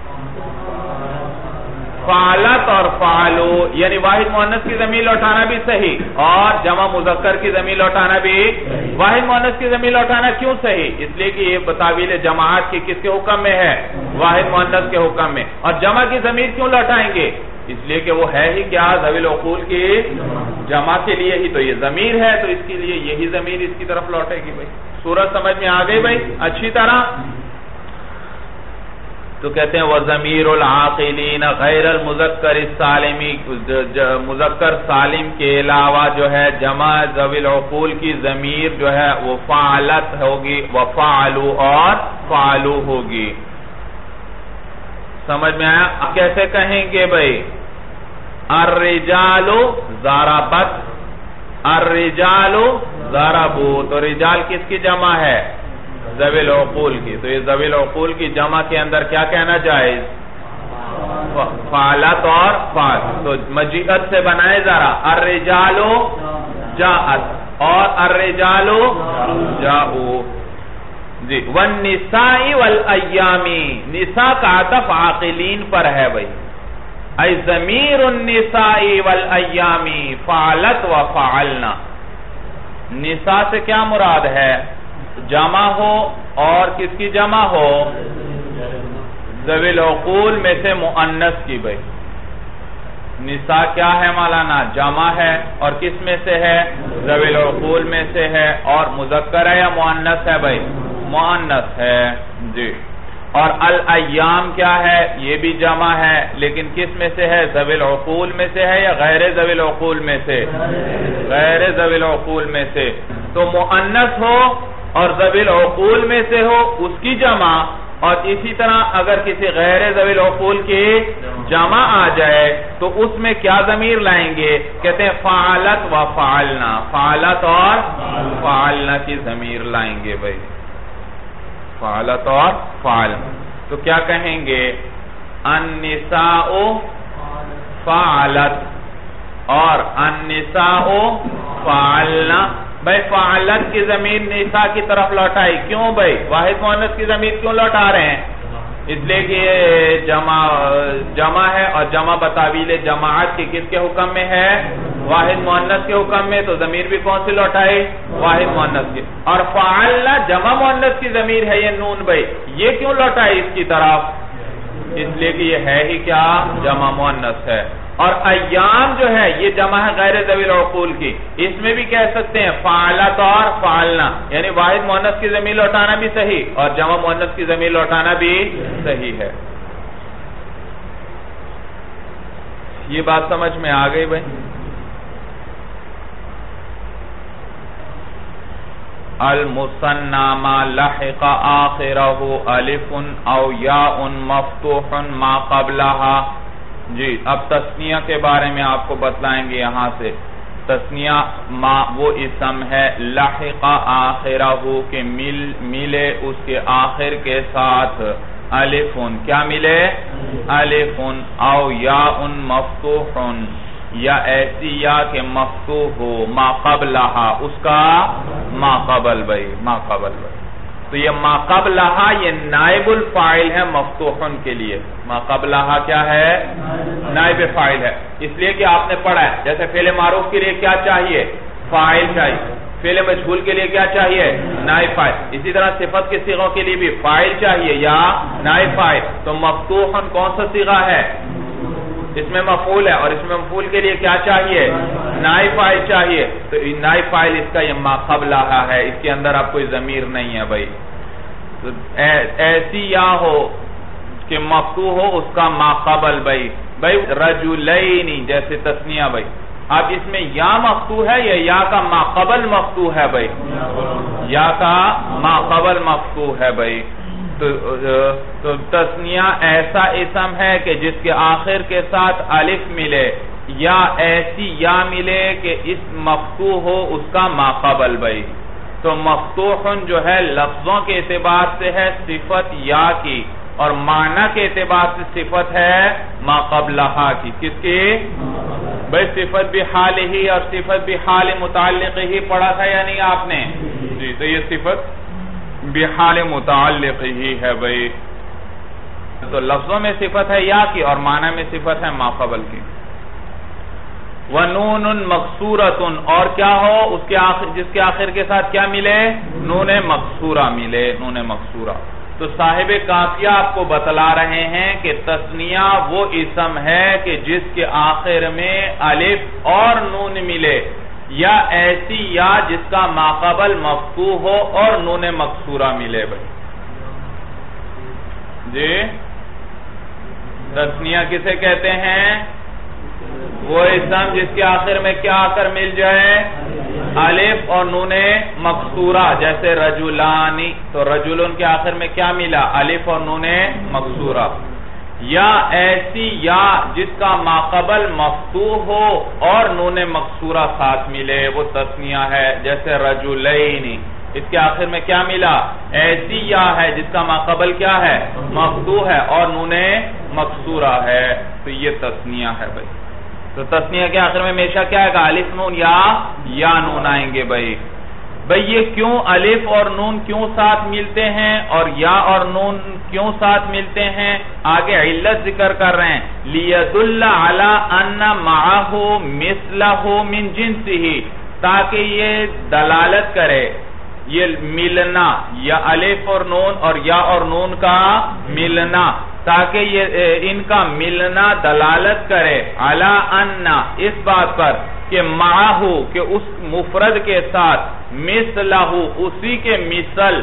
فعلت اور فعلو، یعنی واحد مؤنث کی ضمیر لوٹانا بھی صحیح اور جمع مذکر کی ضمیر لوٹانا بھی. واحد مؤنث کی ضمیر لوٹانا کیوں صحیح؟ اس لیے کہ یہ بتاویل جماعت کی کس کے حکم میں ہے؟ واحد مؤنث کے حکم میں. اور جمع کی ضمیر کیوں لوٹائیں گے؟ اس لیے کہ وہ ہے ہی کیا؟ ذوی العقول کی جمع کے لیے ہی تو یہ ضمیر ہے، تو اس کے لیے یہی ضمیر اس کی طرف لوٹے گی. بھائی صورت سمجھ میں آ گئی بھائی اچھی طرح؟ تو کہتے ہیں وَضَمِيرُ الْعَاقِلِينَ غَيْرَ الْمُذَكَّرِ السَّالِمِ، مذکر سالم کے علاوہ جو ہے جمع ذوی العقول کی ضمیر جو ہے وہ فعلت ہوگی، وَفَعَلُوا اور فَعَلُوا ہوگی. سمجھ میں آیا؟ کیسے کہیں گے بھائی؟ الرجال ضربت، الرجال ضربوا. تو رجال کس کی جمع ہے؟ ذوی العقول کی. تو یہ ذوی العقول کی جمع کے اندر کیا کہنا جائز؟ فعلت اور فعل. تو مجیعت سے بنائے ذرا الرجال جاءت اور الرجال جاؤ. جی والنساء والایام، نساء کا عطف عاقلین پر ہے بھائی. ای ضمیر النساء والایام فعلت وفعلنا. نساء سے کیا مراد ہے؟ جمع ہو اور کس کی جمع ہو؟ ذوی العقول میں سے مؤنث کی بھائی. نساء کیا ہے مولانا؟ جمع ہے. اور کس میں سے ہے؟ ذوی العقول میں سے ہے. اور مذکر ہے یا مؤنث ہے بھائی؟ مؤنث ہے جی. اور الایام کیا ہے؟ یہ بھی جمع ہے لیکن کس میں سے ہے؟ ذوی العقول میں سے ہے یا غیر ذوی العقول میں سے؟ غیر ذوی العقول میں سے. تو مؤنث ہو اور ذوی العقول میں سے ہو اس کی جمع، اور اسی طرح اگر کسی غیر ذوی العقول کی جمع آ جائے تو اس میں کیا ضمیر لائیں گے؟ کہتے ہیں فعلت و فعلنا. فعلت اور فعلنا کی ضمیر لائیں گے بھائی. فعلت اور فعلنا. تو کیا کہیں گے؟ النساء فعلت اور النساء فعلنا. بھائی فعلت کی ضمیر نساء کی طرف لوٹائی. کیوں بھائی؟ واحد مؤنث کی ضمیر کیوں لوٹا رہے ہیں؟ اس لیے کہ یہ جمع جمع ہے اور جمع بتاویل جماعت کی کس کے حکم میں ہے؟ واحد مؤنث کے حکم میں. تو ضمیر بھی کون سی لوٹائی؟ واحد مؤنث کی. اور فعلنا جمع مؤنث کی ضمیر ہے یہ نون بھائی، یہ کیوں لوٹائی اس کی طرف؟ اس لیے کہ یہ ہے ہی کیا؟ جمع مؤنث ہے. اور ایام جو ہے یہ جمع ہے غیر ذوی العقول کی. اس میں بھی کہہ سکتے ہیں فعلت اور فعلنا، یعنی واحد مؤنث کی ضمیر لوٹانا بھی صحیح اور جمع مؤنث کی ضمیر لوٹانا بھی صحیح ہے. یہ بات سمجھ میں آ گئی بھائی؟ المثنى ما لحق آخرہ الف او یاء مفتوح ما قبلها. جی اب تثنیہ کے بارے میں آپ کو بتلائیں گے. یہاں سے تثنیہ ما وہ اسم ہے لحق آخرہ کہ مل ملے اس کے آخر کے ساتھ الفن. کیا ملے؟ الفن او یاء مفتوح یا ایسی یا کہ مفتوح ہو ما قبلہا اس کا ما قبل بھائی ما قبل بھائی. تو یہ ما قبلہا یہ نائب الفاعل ہے مفتوحن کے لیے. ما قبلہا کیا ہے؟ نائب فاعل ہے. اس لیے کہ آپ نے پڑھا ہے جیسے فعل معروف کے لیے کیا چاہیے؟ فاعل چاہیے. فعل مجہول کے لیے کیا چاہیے؟ نائب فاعل. اسی طرح صفت کے صیغوں کے لیے بھی فاعل چاہیے یا نائب فاعل. تو مفتوحن کون سا صیغہ ہے؟ اس میں مفعول ہے اور اس میں مفعول کے لیے کیا چاہیے؟ نائب فاعل چاہیے. تو نائب فاعل اس کا یہ ما قبلہا ہے. اس کے اندر اب کوئی ضمیر نہیں ہے بھائی. تو ایسی یا ہو کہ مفتوح ہو اس کا ما قبل بھائی. بھائی رجلین جیسے تثنیہ بھائی. اب اس میں یا مفتوح ہے یا یا کا ما قبل مفتوح ہے بھائی؟ یا کا ما قبل مفتوح ہے بھائی. تو تثنیہ ایسا اسم ہے کہ جس کے آخر کے ساتھ الف ملے یا ایسی یا ملے کہ اس مفتوح ہو اس کا ما قبل بھائی. تو مفتوحن جو ہے لفظوں کے اعتبار سے ہے صفت یا کی اور معنی کے اعتبار سے صفت ہے ما قبلہا کی. کس کی بھائی؟ صفت بھی حال ہی اور صفت بھی حال متعلق ہی پڑھا تھا یا نہیں آپ نے؟ جی تو یہ صفت بحال متعلق ہی ہے بھائی. تو لفظوں میں صفت ہے یا کی اور معنی میں صفت ہے ما قبل کی. وَنُونٌ مَقْصُورَةٌ اور کیا ہو اس کے آخر جس کے آخر کے ساتھ کیا ملے؟ نون مقصورہ ملے. نون مقصورہ. تو صاحب قافیہ آپ کو بتلا رہے ہیں کہ تثنیہ وہ اسم ہے کہ جس کے آخر میں الف اور نون ملے یا ایسی یا جس کا ما قبل مفتوح ہو اور نون مقصورہ ملے بھائی. جی تثنیہ کسے کہتے ہیں؟ وہ اسم جس کے آخر میں کیا آ کر مل جائے؟ الف اور نون مقصورہ. جیسے رجلانی تو رجلن کے آخر میں کیا ملا؟ الف اور نون مقصورہ. یا ایسی یا جس کا ما قبل مفتوح ہو اور نون مقصورہ ساتھ ملے وہ تثنیہ ہے. جیسے رجلین اس کے آخر میں کیا ملا؟ ایسی یا ہے جس کا ما قبل کیا ہے؟ مفتوح ہے اور نون مقصورہ ہے. تو یہ تثنیہ ہے بھائی. تو تثنیہ کے آخر میں ہمیشہ کیا ہے گا؟ الف نون یا یا نون آئیں گے بھائی. بھئی یہ کیوں الف اور نون کیوں ساتھ ملتے ہیں اور یا اور نون کیوں ساتھ ملتے ہیں؟ آگے علت ذکر کر رہے ہیں. لِيَدُلَّ عَلَىٰ أَنَّ مَعَهُ مِثْلَهُ مِنْ جِنْسِهِ تاکہ یہ دلالت کرے یہ ملنا یا الف اور نون اور یا اور نون کا ملنا تاکہ یہ ان کا ملنا دلالت کرے علی ان اس بات پر کہ معہو کہ اس مفرد کے ساتھ مثلہ اسی کے مثل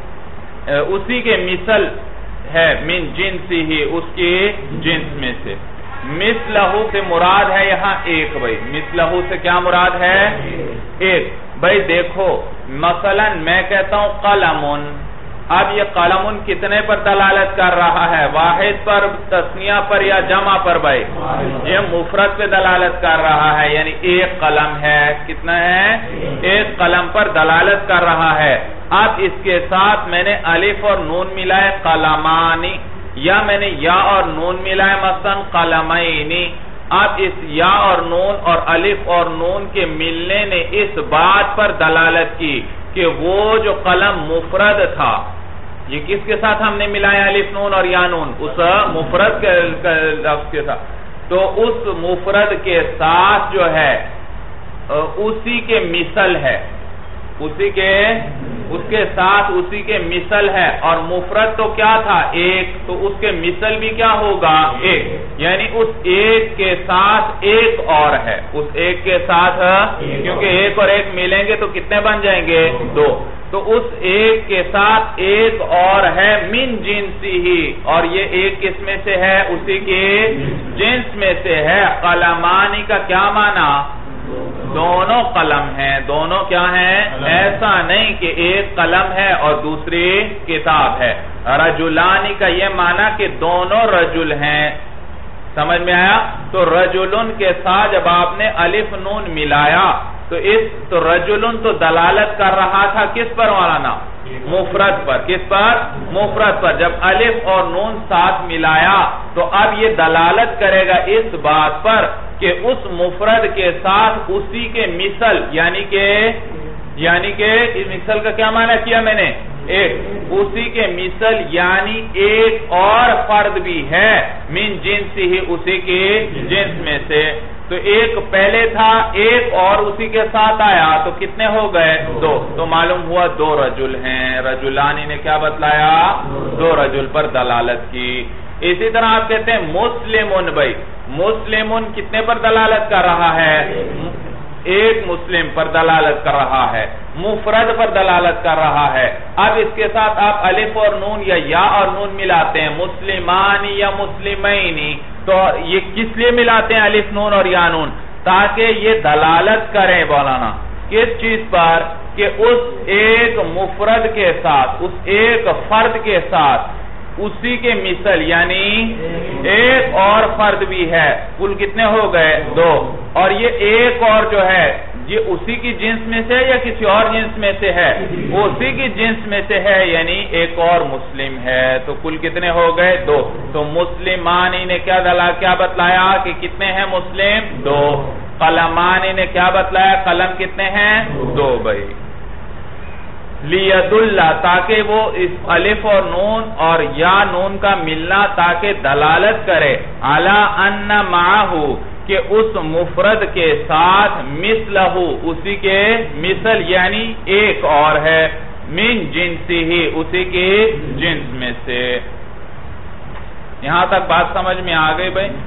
اسی کے مثل ہے من جنسی ہی اس کی جنس میں سے. مثلہ سے مراد ہے یہاں ایک بھائی. مثلہ سے کیا مراد ہے؟ ایک. بھائی دیکھو مثلا میں کہتا ہوں قلمن. اب یہ قلمن کتنے پر دلالت کر رہا ہے؟ واحد پر، تثنیہ پر یا جمع پر؟ بھائی یہ مفرد پہ دلالت کر رہا ہے، یعنی ایک قلم ہے. کتنا ہے؟ ایک قلم پر دلالت کر رہا ہے. اب اس کے ساتھ میں نے الف اور نون ملائے قلمانی، یا میں نے یا اور نون ملائے مثلا قلمینی. اب اس یا اور نون اور الف اور نون کے ملنے نے اس بات پر دلالت کی کہ وہ جو قلم مفرد تھا، یہ کس کے ساتھ ہم نے ملایا الف نون اور یا نون؟ اس مفرد کے لفظ کے ساتھ. تو اس مفرد کے ساتھ جو ہے اسی کے مثل ہے، اسی کے اس کے ساتھ اسی کے مثل ہے. اور مفرد تو کیا تھا؟ ایک. تو اس کے مثل بھی کیا ہوگا؟ ایک. یعنی اس ایک کے ساتھ ایک اور ہے. اس ایک کے ساتھ، کیونکہ ایک اور ایک ملیں گے تو کتنے بن جائیں گے؟ دو. تو اس ایک کے ساتھ ایک اور ہے من جنسی ہی، اور یہ ایک کس میں سے ہے؟ اسی کے جنس میں سے ہے. قلمانی کا کیا معنی؟ دونوں قلم ہیں. دونوں کیا ہیں؟ ایسا نہیں کہ ایک قلم ہے اور دوسری کتاب ہے. رجلانی کا یہ معنی کہ دونوں رجل ہیں. سمجھ میں آیا؟ تو رجلن کے ساتھ جب آپ نے الف نون ملایا تو اس تو رجلن تو دلالت کر رہا تھا کس پر مولانا؟ مفرد پر. کس پر؟ مفرد پر. جب الف اور نون ساتھ ملایا تو اب یہ دلالت کرے گا اس بات پر کہ اس مفرد کے ساتھ اسی کے مثل، یعنی کہ یعنی کہ اس مثل کا کیا معنی کیا میں نے؟ ایک. اسی کے مثل یعنی ایک اور فرد بھی ہے من جنس ہی، اسی کے جنس میں سے. تو ایک پہلے تھا، ایک اور اسی کے ساتھ آیا تو کتنے ہو گئے؟ دو. تو معلوم ہوا دو رجل ہیں. رجلانی نے کیا بتلایا؟ دو رجل پر دلالت کی. اسی طرح آپ کہتے ہیں مسلمون. بھائی مسلمون کتنے پر دلالت کر رہا ہے؟ ایک مسلم پر دلالت کر رہا ہے، مفرد پر دلالت کر رہا ہے. اب اس کے ساتھ آپ الف اور نون یا یا اور نون ملاتے ہیں، مسلمانی یا مسلمینی. تو یہ کس لیے ملاتے ہیں الف نون اور یا نون؟ تاکہ یہ دلالت کریں مولانا کس چیز پر؟ کہ اس ایک مفرد کے ساتھ، اس ایک فرد کے ساتھ اسی کے مثل یعنی ایک اور فرد بھی ہے. کل کتنے ہو گئے؟ دو. اور یہ ایک اور جو ہے یہ اسی کی جنس میں سے یا کسی اور جنس میں سے ہے؟ اسی کی جنس میں سے ہے، یعنی ایک اور مسلم ہے. تو کل کتنے ہو گئے؟ دو. تو مسلمانی نے کیا دلا کیا بتلایا کہ کتنے ہیں مسلم؟ دو. قلمانی نے کیا بتلایا؟ قلم کتنے ہیں؟ دو. بھائی لِيَدُلَّ تاکہ وہ اس الف اور نون اور یا نون کا ملنا تاکہ دلالت کرے عَلَىٰ أَنَّ مَعَهُ کہ اس مفرد کے ساتھ مثلہ اسی کے مثل یعنی ایک اور ہے من جنسی ہی اسی کے جنس میں سے. یہاں تک بات سمجھ میں آ گئی بھائی؟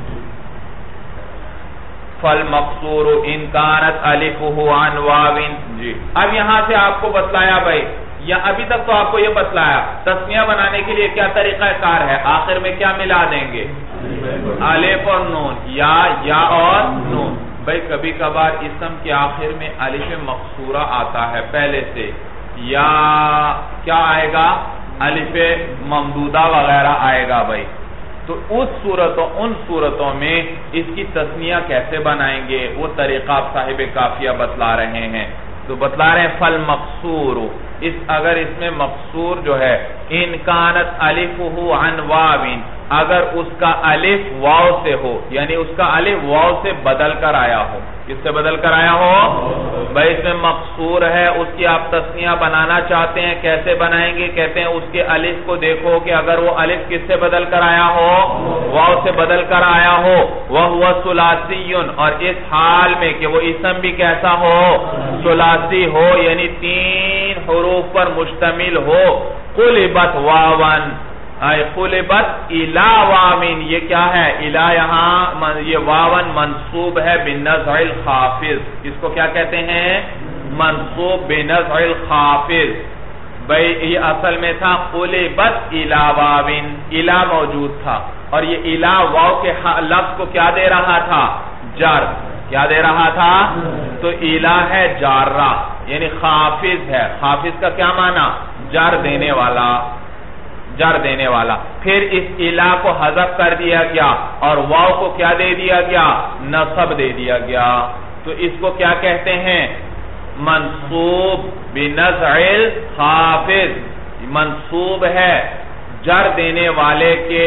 فالمقصور ان کانت الفہ عن واو. جی اب یہاں سے آپ کو بتلایا بھائی، یا ابھی تک تو آپ کو یہ بتلایا تسنیہ بنانے کے لیے کیا طریقہ کار ہے. آخر میں کیا ملا دیں گے؟ الف اور نون، یا یا اور نون. بھائی کبھی کبھار اسم کے آخر میں الف مقصورہ آتا ہے پہلے سے، یا کیا آئے گا؟ الف ممدودہ وغیرہ آئے گا. بھائی تو اس صورتوں ان صورتوں میں اس کی تسنیہ کیسے بنائیں گے وہ طریقہ آپ صاحب کافیہ بتلا رہے ہیں. تو بتلا رہے ہیں فل مقصور اس اگر اس میں مقصور جو ہے ان کانت الفہ عن واو، اگر اس کا الف واو سے ہو، یعنی اس کا الف واو سے بدل کر آیا ہو. کس سے بدل کر آیا ہو؟ بھائی اس میں مقصور ہے، اس کی آپ تسنیہ بنانا چاہتے ہیں، کیسے بنائیں گے؟ کہتے ہیں اس کے الف کو دیکھو کہ اگر وہ الف کس سے بدل کر آیا ہو؟ واو سے بدل کر آیا ہو. وَهُوَ ثُلَاثِيٌّ اور اس حال میں کہ وہ اسم بھی کیسا ہو؟ ثلاثی ہو، یعنی تین حروف پر مشتمل ہو. قُلِبَتْ واون قلبت الی واوین، یہ کیا ہے؟ الی یہاں یہ واون منصوب ہے بنزع الخافض، اس کو کیا کہتے ہیں؟ منصوب بنزع الخافض. بھئی یہ اصل میں تھا قلبت الی واوین، الی موجود تھا اور یہ الی واو کے لفظ کو کیا دے رہا تھا؟ جر. کیا دے رہا تھا؟ تو الی ہے جارہ، یعنی خافض ہے. خافض کا کیا معنی؟ جر دینے والا، جر دینے والا. پھر اس الی کو حذف کر دیا گیا اور واو کو کیا دے دیا گیا؟ نصب دے دیا گیا. تو اس کو کیا کہتے ہیں؟ منصوب بنزع الخافض. منصوب ہے جر دینے والے کے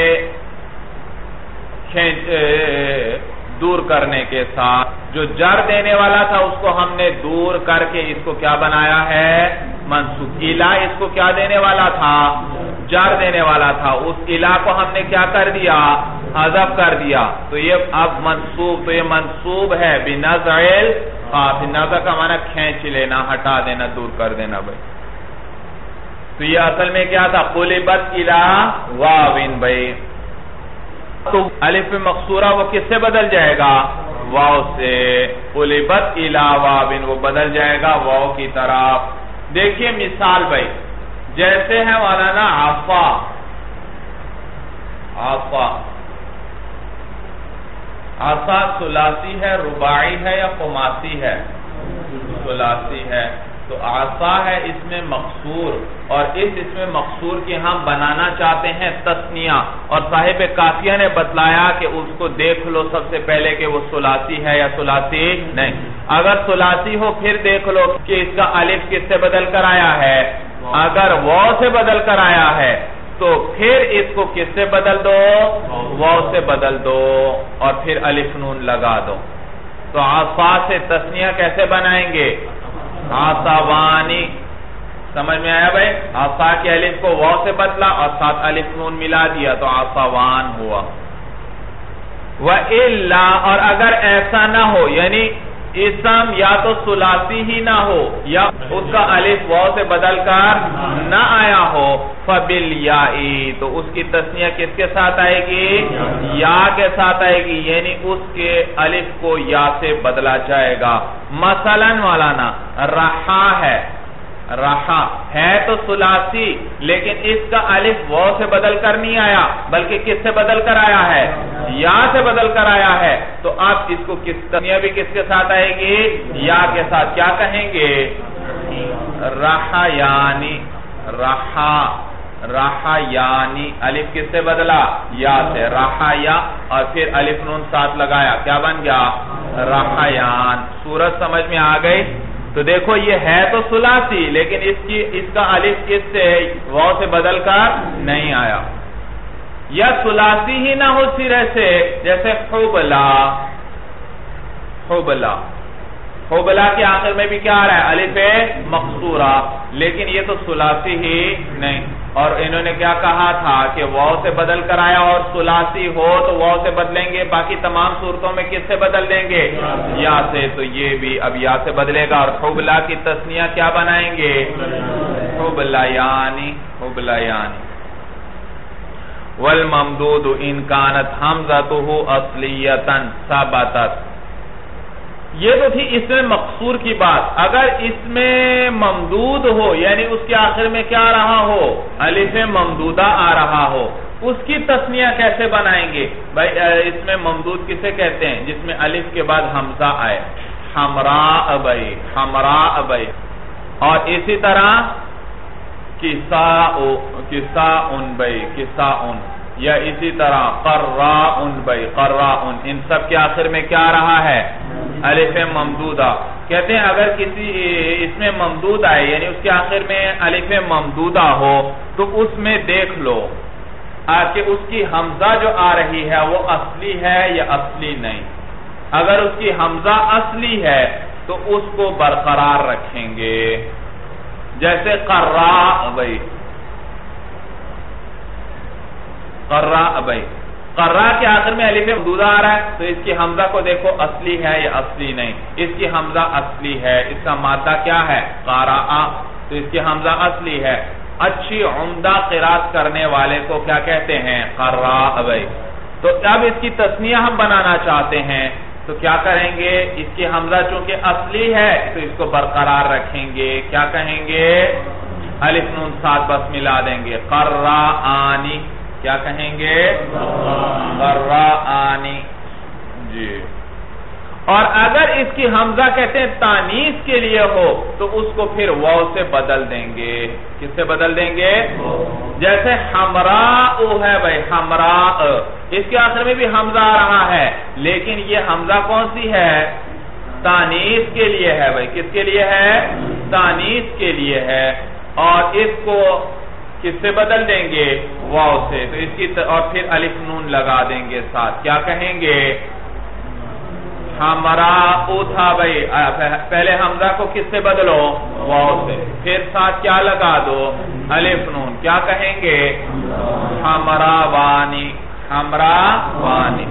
دور کرنے کے ساتھ. جو جر دینے والا تھا اس کو ہم نے دور کر کے اس کو کیا بنایا ہے؟ منصوب. الی اس کو کیا دینے والا تھا؟ جر دینے والا تھا. اس الی کو ہم نے کیا کر دیا؟ حذف کر دیا. تو یہ اب منصوب، تو یہ منصوب ہے بنزع الخافض. نزع کا معنی کھینچ لینا، ہٹا دینا، دور کر دینا. بھائی تو یہ اصل میں کیا تھا؟ قلبت الی واوین. بھائی تو الف مقصورہ وہ کس سے بدل جائے گا؟ واو سے. قلبت الی واوین وہ بدل جائے گا واو کی طرف. دیکھیے مثال بھائی، جیسے ہے مولانا عفا. عفا عفا ثلاثی ہے، رباعی ہے یا خماسی ہے؟ ثلاثی ہے. تو عصا ہے اس میں مقصور، اور اس اس میں مقصور کی ہم بنانا چاہتے ہیں تثنیہ، اور صاحب کافیہ نے بتلایا کہ اس کو دیکھ لو سب سے پہلے کہ وہ ثلاثی ہے یا ثلاثی نہیں. اگر ثلاثی ہو پھر دیکھ لو کہ اس کا الف کس سے بدل کر آیا ہے؟ اگر واو سے بدل کر آیا ہے تو پھر اس کو کس سے بدل دو؟ واو سے بدل دو اور پھر الف نون لگا دو. تو عصا سے تثنیہ کیسے بنائیں گے؟ عصوانی. سمجھ میں آیا بھائی؟ عصا کے الف کو واو سے بدلا اور ساتھ الف نون ملا دیا تو عصوان ہوا. وَإِلَّا اور اگر ایسا نہ ہو، یعنی اسم یا تو ثلاثی ہی نہ ہو یا اس کا الف واو سے بدل کر نہ آیا ہو، فَبِالْيَاءِ تو اس کی تثنیہ کس کے ساتھ آئے گی؟ یا کے ساتھ آئے گی، یعنی اس کے الف کو یا سے بدلا جائے گا. مثلا مولانا رہا ہے، رہا ہے تو ثلاثی لیکن اس کا الف واو سے بدل کر نہیں آیا بلکہ کس سے بدل کر آیا ہے؟ یا سے بدل کر آیا ہے. تو آپ اس کو کس تثنیہ بھی کس کے ساتھ آئے گی؟ یا کے ساتھ. کیا کہیں گے؟ رہا یعنی، رہا رہا یعنی الف کس سے بدلا؟ یا سے. رہا یا اور پھر الف نون ساتھ لگایا، کیا بن گیا؟ رہا یان. صورت سمجھ میں آ گئی؟ تو دیکھو یہ ہے تو ثلاثی لیکن اس کی اس کا الف کس سے؟ واو سے بدل کر نہیں آیا. یا ثلاثی ہی نہ ہو سرے سے، جیسے حبلا. حبلا حبلا کے آخر میں بھی کیا آ رہا ہے؟ الف مقصورہ، لیکن یہ تو ثلاثی ہی نہیں. اور انہوں نے کیا کہا تھا کہ واو سے بدل کر آیا اور ثلاثی ہو تو واو سے بدلیں گے، باقی تمام صورتوں میں کس سے بدل دیں گے؟ یا سے. تو یہ بھی اب یا سے بدلے گا. اور حبلا کی تثنیہ کیا بنائیں گے؟ حبلا یعنی، حبلا یعنی. والممدود ان کانت حمزتہ اصلیتا ثبتت. یہ تو تھی اس میں مقصور کی بات. اگر اس میں ممدود ہو یعنی اس کے آخر میں کیا آ رہا ہو؟ الف ممدودہ آ رہا ہو، اس کی تثنیہ کیسے بنائیں گے؟ بھائی اس میں ممدود کسے کہتے ہیں؟ جس میں الف کے بعد حمزہ آئے. حمراء بھائی، حمراء بھائی. اور اسی طرح کساء، کساء بھائی، کساء. یا اسی طرح قراء بھائی، قراء. ان سب کے آخر میں کیا آ رہا ہے؟ الف ممدودہ. کہتے ہیں اگر کسی اس میں ممدود آئے یعنی اس کے آخر میں الف ممدودہ ہو تو اس میں دیکھ لو کہ اس کی حمزہ جو آ رہی ہے وہ اصلی ہے یا اصلی نہیں. اگر اس کی حمزہ اصلی ہے تو اس کو برقرار رکھیں گے. جیسے قراء بھائی، قراء بھائی. قراء کے آخر میں الف ممدودہ آ رہا ہے تو اس کی حمزہ کو دیکھو اصلی ہے یا اصلی نہیں. اس کی حمزہ اصلی ہے. اس کا مادہ کیا ہے؟ قراء. تو اس کی حمزہ اصلی ہے. اچھی عمدہ قرات کرنے والے کو کیا کہتے ہیں؟ قراء بھائی. تو اب اس کی تثنیہ ہم بنانا چاہتے ہیں تو کیا کریں گے؟ اس کی حمزہ چونکہ اصلی ہے تو اس کو برقرار رکھیں گے. کیا کہیں گے؟ الف نون ساتھ بس ملا دیں گے. قراءانی. کیا کہیں گے؟ قراءانی. جی. اور اگر اس کی حمزہ کہتے ہیں تانیث کے لیے ہو تو اس کو پھر واو سے بدل دیں گے. کس سے بدل دیں گے؟ جیسے حمراء ہے بھائی، حمراء، اس کے آخر میں بھی حمزہ آ رہا ہے لیکن یہ حمزہ کون سی ہے؟ تانیث کے لیے ہے بھائی. کس کے لیے ہے؟ تانیث کے لیے ہے. اور اس کو کس سے بدل دیں گے؟ واو سے. تو اس کی اور پھر الف نون لگا دیں گے ساتھ. کیا کہیں گے؟ حمراء تھا بھائی، پہلے حمزہ کو کس سے بدلو؟ واو سے. پھر ساتھ کیا لگا دو؟ الف نون. کیا کہیں گے؟ حمراوانی. حمراوانی.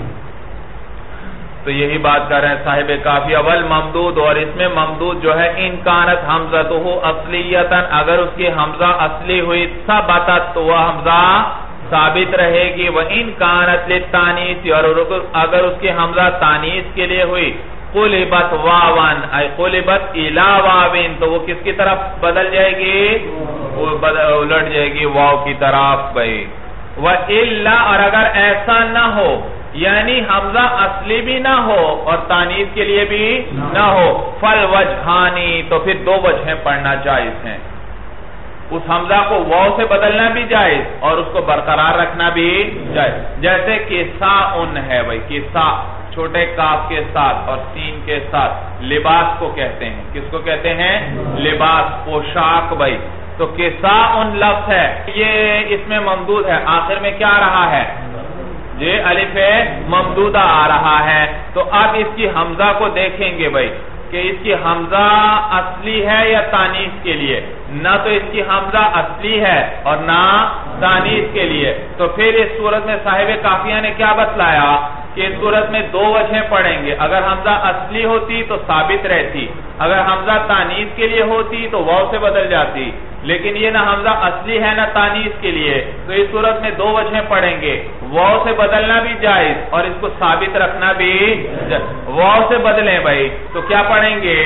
تو یہی بات کر رہے ہیں صاحب کافی. اول ممدود، اور اس میں ممدود جو ہے ان کانت حمزتہ اصلیتاً، اگر اس کی حمزہ اصلی ہوئی ثبتت تو وہ حمزہ ثابت رہے گی. وَإِن كَانَتْ لِلتَّانِيثِ، اور اگر اس کی حمزہ تانیث کے لیے ہوئی قُلِبَتْ وَاوًا اَيْ قُلِبَتْ إِلَى وَاوٍ تو وہ کس کی طرف بدل جائے گی؟ وہ الٹ جائے گی واو کی طرف بھائی. وَإِلَّا، اور اگر ایسا نہ ہو یعنی حمزہ اصلی بھی نہ ہو اور تانیث کے لیے بھی نہ ہو فَالْوَجْحَانِ تو پھر دو وجہیں پڑھنا جائز ہیں. اس حمزہ کو واو سے بدلنا بھی جائز اور اس کو برقرار رکھنا بھی جائز. جیسے کساءن ہے بھائی، کساء چھوٹے کاف کے ساتھ اور سین کے ساتھ لباس کو کہتے ہیں. کس کو کہتے ہیں؟ لباس، پوشاک بھائی. تو کساءن لفظ ہے، یہ اس میں ممدود ہے. آخر میں کیا آ رہا ہے؟ یہ الف ممدودہ آ رہا ہے. تو اب اس کی حمزہ کو دیکھیں گے بھائی کہ اس کی حمزہ اصلی ہے یا تانیث کے لیے. نہ تو اس کی حمزہ اصلی ہے اور نہ تانیث کے لیے. تو پھر اس صورت میں صاحب کافیہ نے کیا بتلایا کہ اس صورت میں دو وجہیں پڑھیں گے. اگر حمزہ اصلی ہوتی تو ثابت رہتی، اگر حمزہ تانیث کے لیے ہوتی تو واو سے بدل جاتی. لیکن یہ نہ حمزہ اصلی ہے نہ تانیث کے لیے، تو اس صورت میں دو وجہیں پڑھیں گے. واو سے بدلنا بھی جائز اور اس کو ثابت رکھنا بھی جائز. واو سے بدلیں بھائی تو کیا پڑھیں گے؟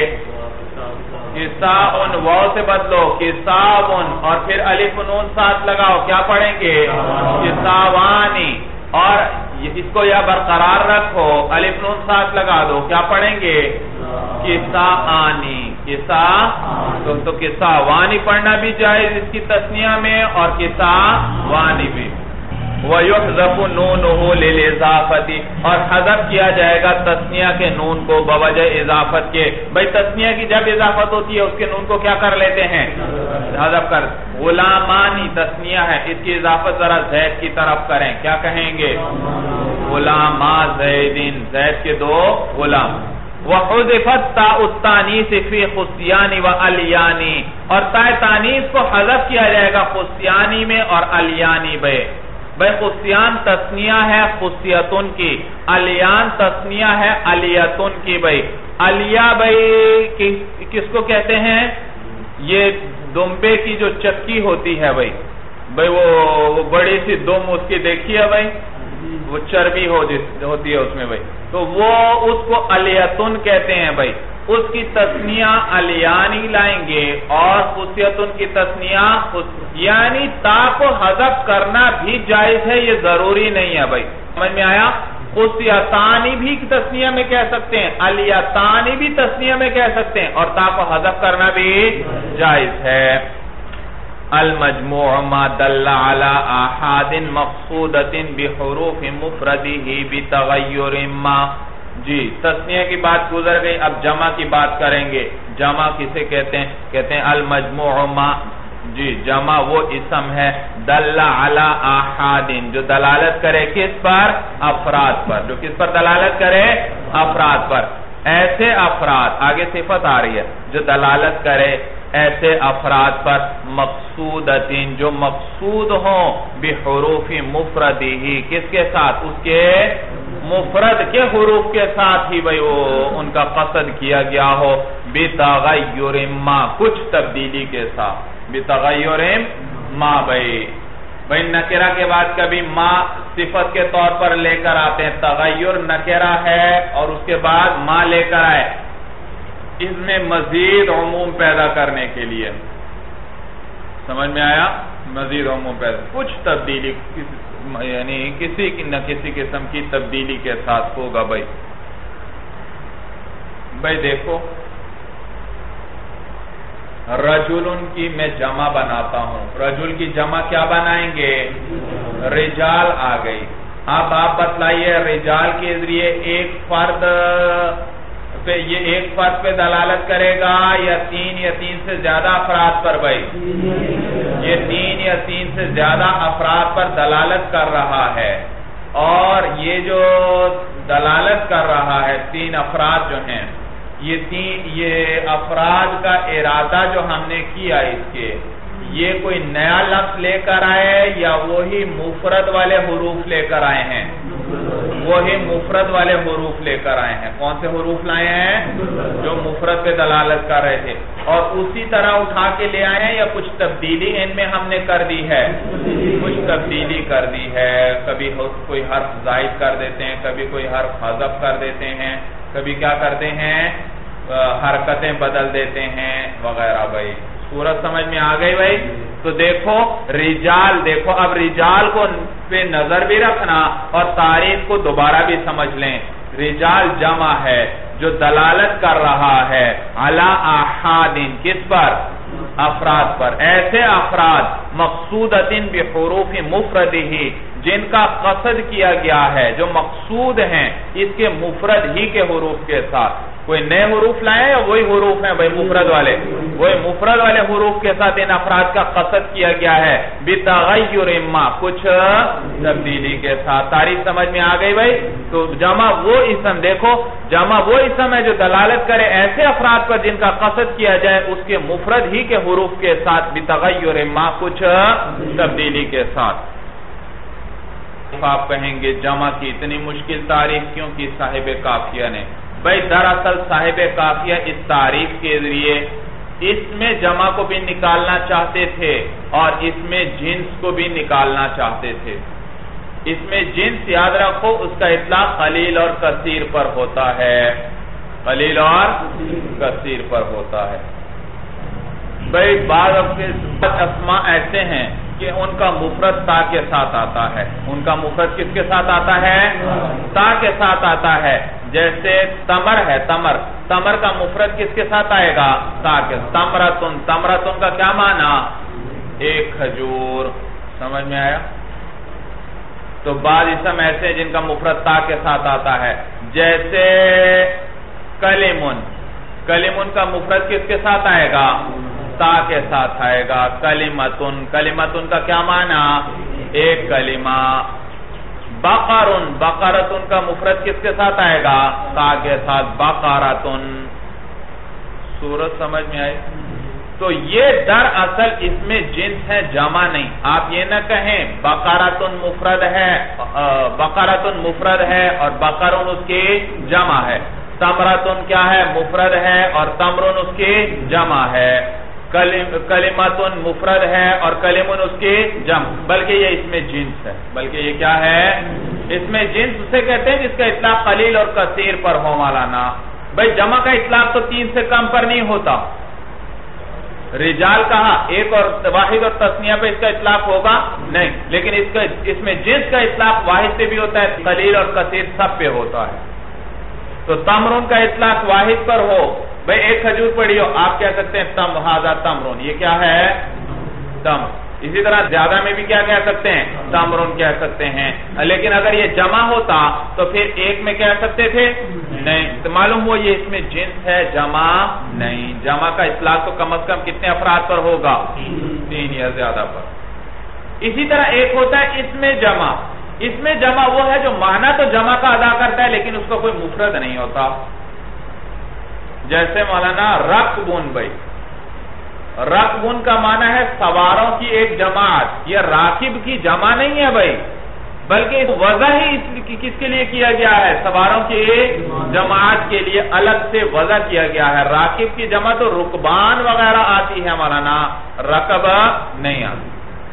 کساءن. واو سے بدلو کساون اور پھر الف نون ساتھ لگاؤ. کیا پڑھیں گے؟ کساوانی. اور اس کو یا برقرار رکھو، الف نون ساتھ لگا دو. کیا پڑھیں گے؟ کساءانی. کسا تو کساوانی پڑھنا بھی جائز اس کی تثنیہ میں اور کساوانی بھی. وَيُحْذَفُ نُونُهُ لِلْإِضَافَةِ، اور حذف کیا جائے گا تثنیہ کے نون کو بوجہ اضافت کے. بھائی تثنیہ کی جب اضافت ہوتی ہے اس کے نون کو کیا کر لیتے ہیں؟ حذف کر. غلامانی تثنیہ ہے، اس کی اضافت ذرا زید کی طرف کریں. کیا کہیں گے؟ غلاما زیدین. زید کے دو غلام. وَحُذِفَتْ تَاءُ التَّانِيثِ فِي خُسْيَانِ وَأَلْيَانِ، اور تاء تانیث کو حذف کیا جائے گا خُسْيَانِ میں اور الیانی میں. بھئی خُسْيَان تثنیہ ہے خُسْيَتُن کی، الیان تثنیہ ہے الیتن کی. بھئی الیا بھئی کس کو کہتے ہیں؟ یہ دمبے کی جو چکی ہوتی ہے بھئی بھئی وہ بڑی سی دم اس کی دیکھی ہے بھئی، وہ چربی ہوتی ہے اس میں بھئی، تو وہ اس کو الیتن کہتے ہیں بھئی. اس کی تثنیہ الیانی لائیں گے اور خُسْيَتُن کی تثنیہ یعنی تا کو حذف کرنا بھی جائز ہے، یہ ضروری نہیں ہے بھئی. سمجھ میں آیا؟ خُسْيَتَانی بھی تثنیہ میں کہہ سکتے ہیں، الیتانی بھی تثنیہ میں کہہ سکتے ہیں اور تا کو حذف کرنا بھی جائز ہے. المجموع ما دل على احاد مقصودۃ بحروف مفردہ بتغیر ما. جی تثنیہ کی بات گزر گئی، اب جمع کی بات کریں گے. جمع کسے کہتے ہیں؟ کہتے ہیں المجموع ما. جی جمع وہ اسم ہے دل علی احاد جو دلالت کرے کس پر؟ افراد پر. جو کس پر دلالت کرے؟ افراد پر. ایسے افراد، آگے صفت آ رہی ہے، جو دلالت کرے ایسے افراد پر مقصودتین جو مقصود ہوں بحروف مفردی، کس کے ساتھ؟ اس کے مفرد کے حروف کے ساتھ ہی بھئی وہ ان کا قصد کیا گیا ہو. بتغیر ما کچھ تبدیلی کے ساتھ، بتغیر ما بھائی بھائی نکرہ کے بعد کبھی ما صفت کے طور پر لے کر آتے ہیں. تغیر نکرہ ہے اور اس کے بعد ما لے کر آئے, اس میں مزید عموم پیدا کرنے کے لیے. سمجھ میں آیا؟ مزید عموم پیدا, کچھ تبدیلی یعنی کسی نہ کسی قسم کی تبدیلی کے ساتھ ہوگا. بھائی بھائی دیکھو, رجل کی میں جمع بناتا ہوں. رجل کی جمع کیا بنائیں گے؟ رجال آ گئی. اب آپ بتلائیے رجال کے ذریعے ایک فرد پہ, یہ ایک فرد پہ دلالت کرے گا یا تین یا تین سے زیادہ افراد پر؟ بھائی یہ تین یا تین سے زیادہ افراد پر دلالت کر رہا ہے, اور یہ جو دلالت کر رہا ہے تین افراد جو ہیں, یہ تین یہ افراد کا ارادہ جو ہم نے کیا اس کے, یہ کوئی نیا لفظ لے کر آئے یا وہی مفرد والے حروف لے کر آئے ہیں؟ وہی مفرد والے حروف لے کر آئے ہیں. کون سے حروف لائے ہیں؟ جو مفرد پہ دلالت کر رہے تھے, اور اسی طرح اٹھا کے لے آئے ہیں یا کچھ تبدیلی ان میں ہم نے کر دی ہے؟ کچھ تبدیلی کر دی ہے. کبھی کوئی حرف زائد کر دیتے ہیں, کبھی کوئی حرف حذف کر دیتے ہیں, کبھی کیا کرتے ہیں حرکتیں بدل دیتے ہیں وغیرہ. بھائی صورت سمجھ میں آ گئی بھائی؟ تو دیکھو رجال, دیکھو اب رجال کو پہ نظر بھی رکھنا اور تعریف کو دوبارہ بھی سمجھ لیں. رجال جمع ہے جو دلالت کر رہا ہے علی احاد, کس پر؟ افراد پر. ایسے افراد مقصودۃ بحروف مفردہ, جن کا قصد کیا گیا ہے, جو مقصود ہیں اس کے مفرد ہی کے حروف کے ساتھ. کوئی نئے حروف لائے یا وہی حروف ہیں؟ بھائی مفرد والے, وہی مفرد والے حروف کے ساتھ ان افراد کا قصد کیا گیا ہے بتغیر ما, کچھ تبدیلی کے ساتھ. تعریف سمجھ میں آ گئی بھائی؟ تو جمع وہ اسم, دیکھو جمع وہ اسم ہے جو دلالت کرے ایسے افراد پر جن کا قصد کیا جائے اس کے مفرد ہی کے حروف کے ساتھ بتغیر ما, کچھ تبدیلی کے ساتھ. آپ کہیں گے جمع کی اتنی مشکل تعریف کیوں کی صاحب قافیہ نے؟ بھائی دراصل صاحب قافیہ اس تعریف کے ذریعے اس میں جمع کو بھی نکالنا چاہتے تھے اور اس میں جنس کو بھی نکالنا چاہتے تھے. اس میں جنس یاد رکھو اس کا اطلاق قلیل اور کثیر پر ہوتا ہے, قلیل اور کثیر پر ہوتا ہے. بھائی بعض اسماء ایسے ہیں کہ ان کا مفرد تا کے ساتھ آتا ہے. ان کا مفرد کس کے ساتھ آتا ہے؟ تا کے ساتھ آتا ہے. جیسے تمر ہے, تمر تمر کا مفرد کس کے ساتھ آئے گا؟ تا کے. تمرتن, تمرتن کا کیا معنی؟ ایک کھجور. سمجھ میں آیا؟ تو بعض اسم ایسے جن کا مفرد تا کے ساتھ آتا ہے. جیسے کلمن, کلمن کا مفرد کس کے ساتھ آئے گا؟ تا کے ساتھ آئے گا. کلمتن, کلمتن کا کیا معنی؟ ایک کلمہ. بقرن, بقرتن کا مفرد کس کے ساتھ آئے گا؟ تا کے ساتھ. بقرتن. صورت سمجھ میں آئی؟ تو یہ در اصل اس میں جنس ہے, جمع نہیں. آپ یہ نہ کہیں بقرتن مفرد ہے, بقرتن مفرد ہے اور بقرن اس کی جمع ہے. تمرتن کیا ہے؟ مفرد ہے اور تمرن اس کی جمع ہے. کلمتن مفرد ہے اور کلمن اس کی جمع, بلکہ یہ اس میں جنس ہے. بلکہ یہ کیا ہے؟ اس میں جنس اسے کہتے ہیں جس کا اطلاق قلیل اور کثیر پر ہو. مولانا بھائی جمع کا اطلاق تو تین سے کم پر نہیں ہوتا. رجال کہا, ایک اور واحد اور تثنیہ پہ اس کا اطلاق ہوگا نہیں, لیکن اس کا اس میں جنس کا اطلاق واحد پہ بھی ہوتا ہے, قلیل اور کثیر سب پہ ہوتا ہے. تو تمرن کا اطلاق واحد پر ہو, بھئی ایک کھجور پڑی ہو, آپ کہہ سکتے ہیں تم ہذا تمرن, یہ کیا ہے؟ تم. اسی طرح زیادہ میں بھی کیا کہہ سکتے ہیں؟ تمرن کہہ سکتے ہیں. لیکن اگر یہ جمع ہوتا تو پھر ایک میں کہہ سکتے تھے نہیں. تو معلوم ہو یہ اس میں جنس ہے, جمع نہیں. جمع کا اطلاق تو کم از کم کتنے افراد پر ہوگا؟ تین یا زیادہ پر. اسی طرح ایک ہوتا ہے اس میں جمع. اس میں جمع وہ ہے جو معنی تو جمع کا ادا کرتا ہے لیکن اس کا کوئی مفرد نہیں ہوتا. جیسے مولانا رکبن, بھائی رکبن کا معنی ہے سواروں کی ایک جماعت. یہ راکب کی جمع نہیں ہے بھائی, بلکہ وضع ہی کس کے لیے کیا گیا ہے؟ سواروں کی ایک جماعت کے لیے الگ سے وضع کیا گیا ہے. راکب کی جمع تو رکبان وغیرہ آتی ہے مولانا, رکب نہیں آتی.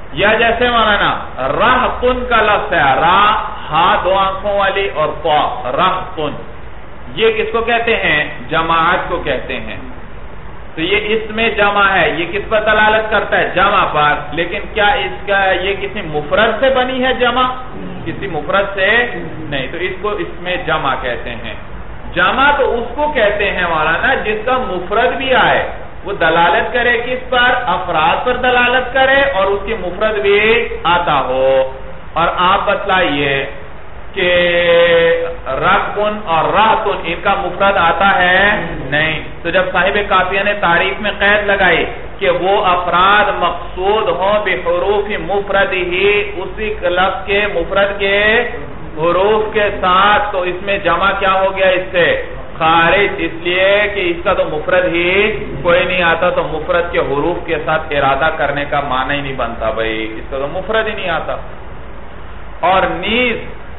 یا جیسے مولانا رہقن کا لفظ ہے، را ہا دو آنکھوں والی اور طا، رہقن، یہ کس کو کہتے ہیں؟ جماعت کو کہتے ہیں. تو یہ اس میں جمع ہے، یہ کس پر دلالت کرتا ہے؟ جمع پر. لیکن کیا اس کا یہ کسی مفرد سے بنی ہے جمع؟ کسی مفرد سے نہیں، تو اس کو اس میں جمع کہتے ہیں. جمع تو اس کو کہتے ہیں مولانا جس کا مفرد بھی آئے، وہ دلالت کرے کس پر؟ افراد پر دلالت کرے اور اس کی مفرد بھی آتا ہو. اور آپ بتلائیے کہ رقبن اور راحتن ان کا مفرد آتا ہے؟ نہیں. تو جب صاحب قافیہ نے تعریف میں قید لگائی کہ وہ افراد مقصود ہوں بحروف مفرد ہی، اسی لفظ کے مفرد کے حروف کے ساتھ، تو اس میں جمع کیا ہو گیا؟ اس سے خارج، اس لیے کہ اس کا تو مفرد ہی کوئی نہیں آتا، تو مفرد کے حروف کے ساتھ ارادہ کرنے کا معنی ہی نہیں بنتا بھائی، اس کا تو مفرد ہی نہیں آتا. اور نیز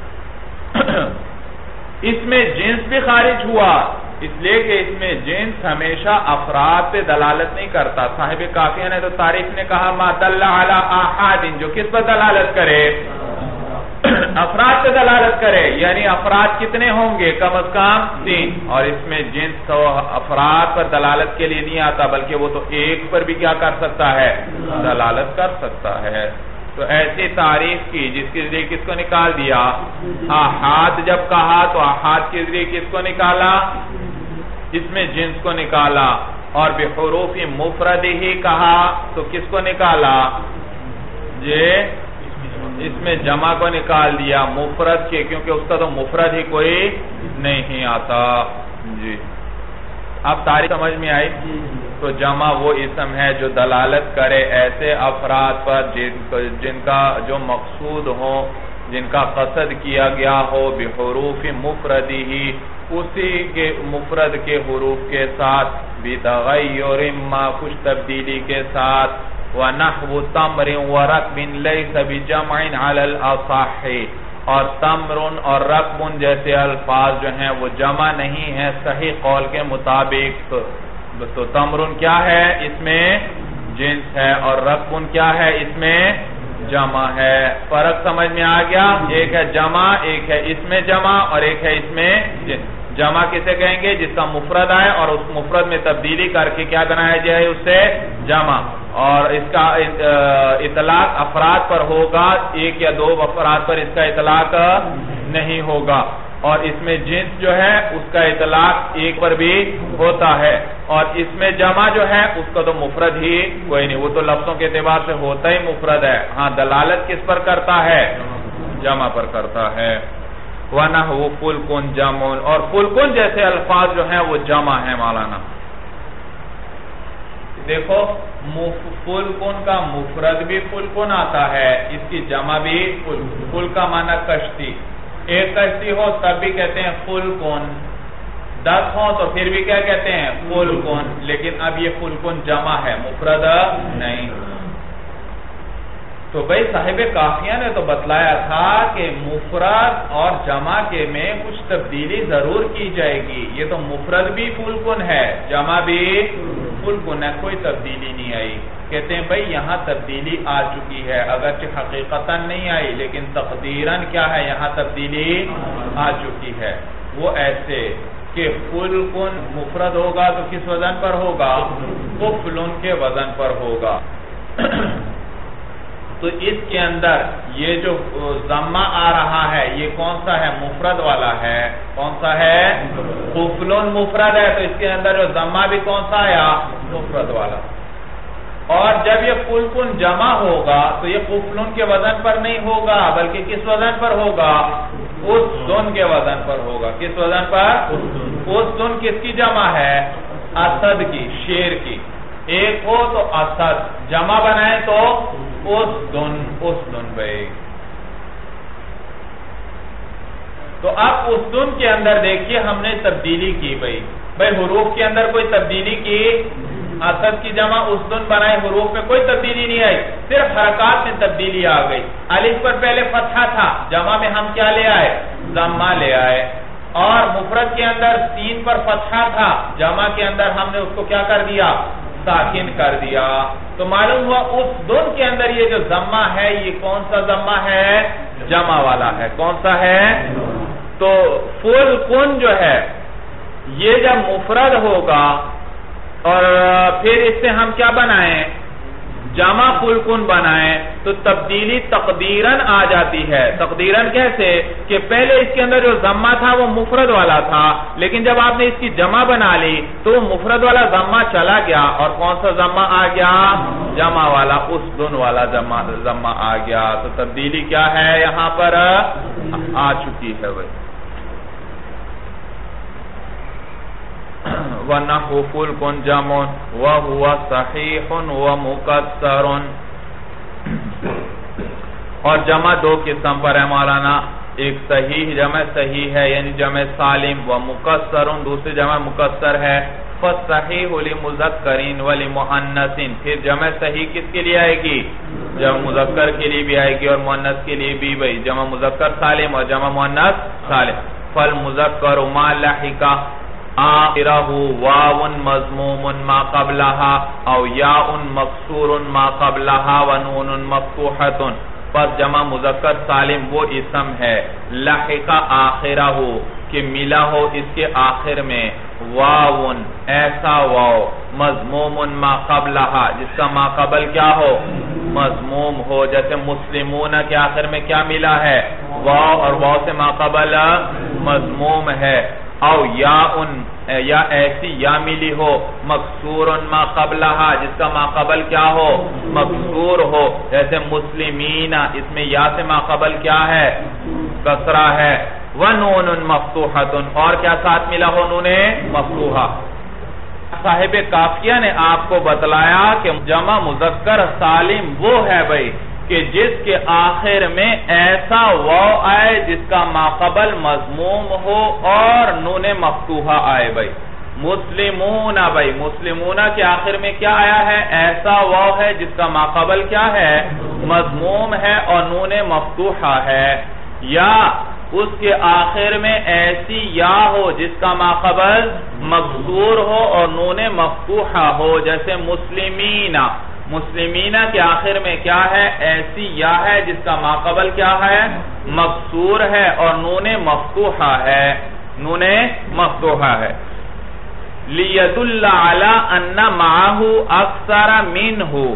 اس میں جنس بھی خارج ہوا، اس لیے کہ اس میں جنس ہمیشہ افراد پہ دلالت نہیں کرتا. صاحب قافیہ نے تو تعریف نے کہا ما دل علی احاد، جو کس پر دلالت کرے؟ افراد پہ دلالت کرے، یعنی افراد کتنے ہوں گے؟ کم از کم تین. اور اس میں جنس تو افراد پر دلالت کے لیے نہیں آتا، بلکہ وہ تو ایک پر بھی کیا کر سکتا ہے؟ دلالت کر سکتا ہے. تو ایسی تعریف کی جس کے ذریعے کس کو نکال دیا؟ احاد. جب کہا تو احاد کے ذریعے کس کو نکالا؟ اس میں جنس کو نکالا. اور بحروف مفرد ہی کہا تو کس کو نکالا؟ یہ اس میں جمع کو نکال دیا مفرد کے، کیونکہ اس کا تو مفرد ہی کوئی نہیں آتا. جی اب تعریف سمجھ میں آئی؟ تو جمع وہ اسم ہے جو دلالت کرے ایسے افراد پر جن کا جو مقصود ہو، جن کا قصد کیا گیا ہو بحروف مفردی ہی، اسی کے مفرد کے حروف کے ساتھ، بتغیر ما کچھ تبدیلی کے ساتھ، وَنَحْوُ تَمْرٍ وَرَقْبٍ لَيْسَ بِجَمْعٍ عَلَى الْأَصَحِّ، اور تمرن اور رقبن جیسے الفاظ جو ہیں وہ جمع نہیں ہیں صحیح قول کے مطابق. تو تمرن کیا ہے؟ اس میں جنس ہے، اور رقبن کیا ہے؟ اس میں جمع ہے. فرق سمجھ میں آ گیا؟ ایک ہے جمع، ایک ہے اس میں جمع، اور ایک ہے اس میں جنس. جمع کسے کہیں گے؟ جس کا مفرد آئے اور اس مفرد میں تبدیلی کر کے کیا بنایا جائے؟ اس سے جمع. اور اس کا اطلاق افراد پر ہوگا، ایک یا دو افراد پر اس کا اطلاق نہیں ہوگا. اور اس میں جنس جو ہے اس کا اطلاق ایک پر بھی ہوتا ہے. اور اس میں جمع جو ہے اس کا تو مفرد ہی کوئی نہیں، وہ تو لفظوں کے اعتبار سے ہوتا ہی مفرد ہے. ہاں دلالت کس پر کرتا ہے؟ جمع پر کرتا ہے. وَنَحْوُ فُلْكٌ جَمْعٌ، اور فُلْكٌ جیسے الفاظ جو ہیں وہ جمع ہیں مولانا. دیکھو فُلْكٌ کا مفرد بھی فُلْكٌ آتا ہے، اس کی جمع بھی فُل کا معنی کشتی. ایک کشتی ہو تب بھی کہتے ہیں فُلْكٌ، دس ہو تو پھر بھی کیا کہتے ہیں؟ فُلْكٌ. لیکن اب یہ فُلْكٌ جمع ہے، مفرد نہیں. تو بھئی صاحب قافیہ نے تو بتلایا تھا کہ مفرد اور جمع کے میں کچھ تبدیلی ضرور کی جائے گی. یہ تو مفرد بھی فُلْكٌ ہے، جمع بھی فُلْكٌ ہے، کوئی تبدیلی نہیں آئی. کہتے ہیں بھئی یہاں تبدیلی آ چکی ہے، اگرچہ حقیقتاً نہیں آئی لیکن تقدیراً کیا ہے؟ یہاں تبدیلی آ چکی ہے. وہ ایسے کہ فُلْكٌ مفرد ہوگا تو کس وزن پر ہوگا؟ قفلن کے وزن پر ہوگا. تو اس کے اندر یہ جو ضمہ آ رہا ہے یہ کون سا ہے؟ مفرد والا ہے. کون سا ہے؟ قفلن مفرد ہے، تو اس کے اندر جو ضمہ بھی کون سا آیا؟ مفرد والا. اور جب یہ فُلْكٌ جمع ہوگا تو یہ قفلن کے وزن پر نہیں ہوگا، بلکہ کس وزن پر ہوگا؟ اسدن کے وزن پر ہوگا. کس وزن پر؟ اسدن کس کی جمع ہے؟ اسد کی، شیر کی. ایک ہو تو اسد، جمع بنائے تو اسدن. اسدن بھائی. تو اب اسدن کے اندر دیکھیے ہم نے تبدیلی کی بھائی بھائی حروف کے اندر کوئی تبدیلی کی؟ اسد کی جمع اسدن بنائے، حروف میں کوئی تبدیلی نہیں آئی، صرف حرکات میں تبدیلی آ گئی. الف پر پہلے فتحہ تھا، جمع میں ہم کیا لے آئے؟ ضمہ لے آئے. اور مفرد کے اندر سین پر فتحہ تھا، جمع کے اندر ہم نے اس کو کیا کر دیا؟ ساکن کر دیا تو معلوم ہوا اس دن کے اندر یہ جو ضمہ ہے یہ کون سا ضمہ ہے؟ جمع والا ہے. کون سا ہے؟ تو فل کن جو ہے یہ جب مفرد ہوگا اور پھر اس سے ہم کیا بنائیں؟ جمع فل کن بنائیں تو تبدیلی تقدیرن آ جاتی ہے. تقدیرن کیسے کہ پہلے اس کے اندر جو ضمہ تھا وہ مفرد والا تھا لیکن جب آپ نے اس کی جمع بنا لی تو وہ مفرد والا ضمہ چلا گیا اور کون سا ضمہ آ گیا؟ جمع والا اس دن والا ضمہ آ گیا. تو تبدیلی کیا ہے یہاں پر آ چکی ہے بھائی. وَنَحْوُ فُلْكٌ جَمْعٌ وَهُوَ صَحِيحٌ وَمُكَسَّرٌ. اور جمع دو قسم پر ہے مولانا. ایک صحیح جمع صحیح ہے یعنی جمع سالم، وَمُكَسَّرٌ دوسری جمع مکسر ہے. فَالصَّحِيحُ لِمُذَكَّرٍ وَلِمُؤَنَّثٍ. پھر جمع صحیح کس کے لیے آئے گی؟ جمع مذکر کے لیے بھی آئے گی اور مؤنث کے لیے بھی. بھائی جمع مذکر سالم اور جمع مؤنث سالم. فَالْمُذَكَّرُ مَا لَحِقَ آخرہ واون مضموم ما قبلہا او یاء مکسور ما قبلہا ونون مفتوحۃ. پس جمع مذکر سالم وہ اسم ہے لحق آخرہ کہ ملا ہو اس کے آخر میں واون ایسا واو مضموم ما قبلہا جس کا ما قبل کیا ہو؟ مضموم ہو. جیسے مسلمون کے آخر میں کیا ملا ہے؟ واو اور واو سے ما قبل مضموم ہے. او یا ان یا ایسی یا ملی ہو مکسور ما قبلہا جس کا ما قبل کیا ہو؟ مکسور ہو. جیسے مسلمین اس میں یا سے ما قبل کیا ہے؟ کسرہ ہے. ونون مفتوحۃ اور کیا ساتھ ملا ہو؟ نون مفتوحہ. صاحب کافیہ نے آپ کو بتلایا کہ جمع مذکر سالم وہ ہے بھائی کہ جس کے آخر میں ایسا واو آئے جس کا ماقبل مضموم ہو اور نون مفتوحہ آئے. بھائی مسلمون بھائی مسلمون کے آخر میں کیا آیا ہے؟ ایسا واو ہے جس کا ماقبل کیا ہے؟ مضموم ہے اور نون مفتوحہ ہے. یا اس کے آخر میں ایسی یا ہو جس کا ماقبل مکسور ہو اور نون مفتوحہ ہو. جیسے مسلمین مسلمین کے آخر میں کیا ہے؟ ایسی یا ہے جس کا ماقبل کیا ہے؟ مکسور ہے اور نون مفتوحہ ہے. نون مفتوحہ ہے. لِيَدُلَّ عَلَىٰ أَنَّ مَعَهُ أَكْثَرَ مِنْهُ.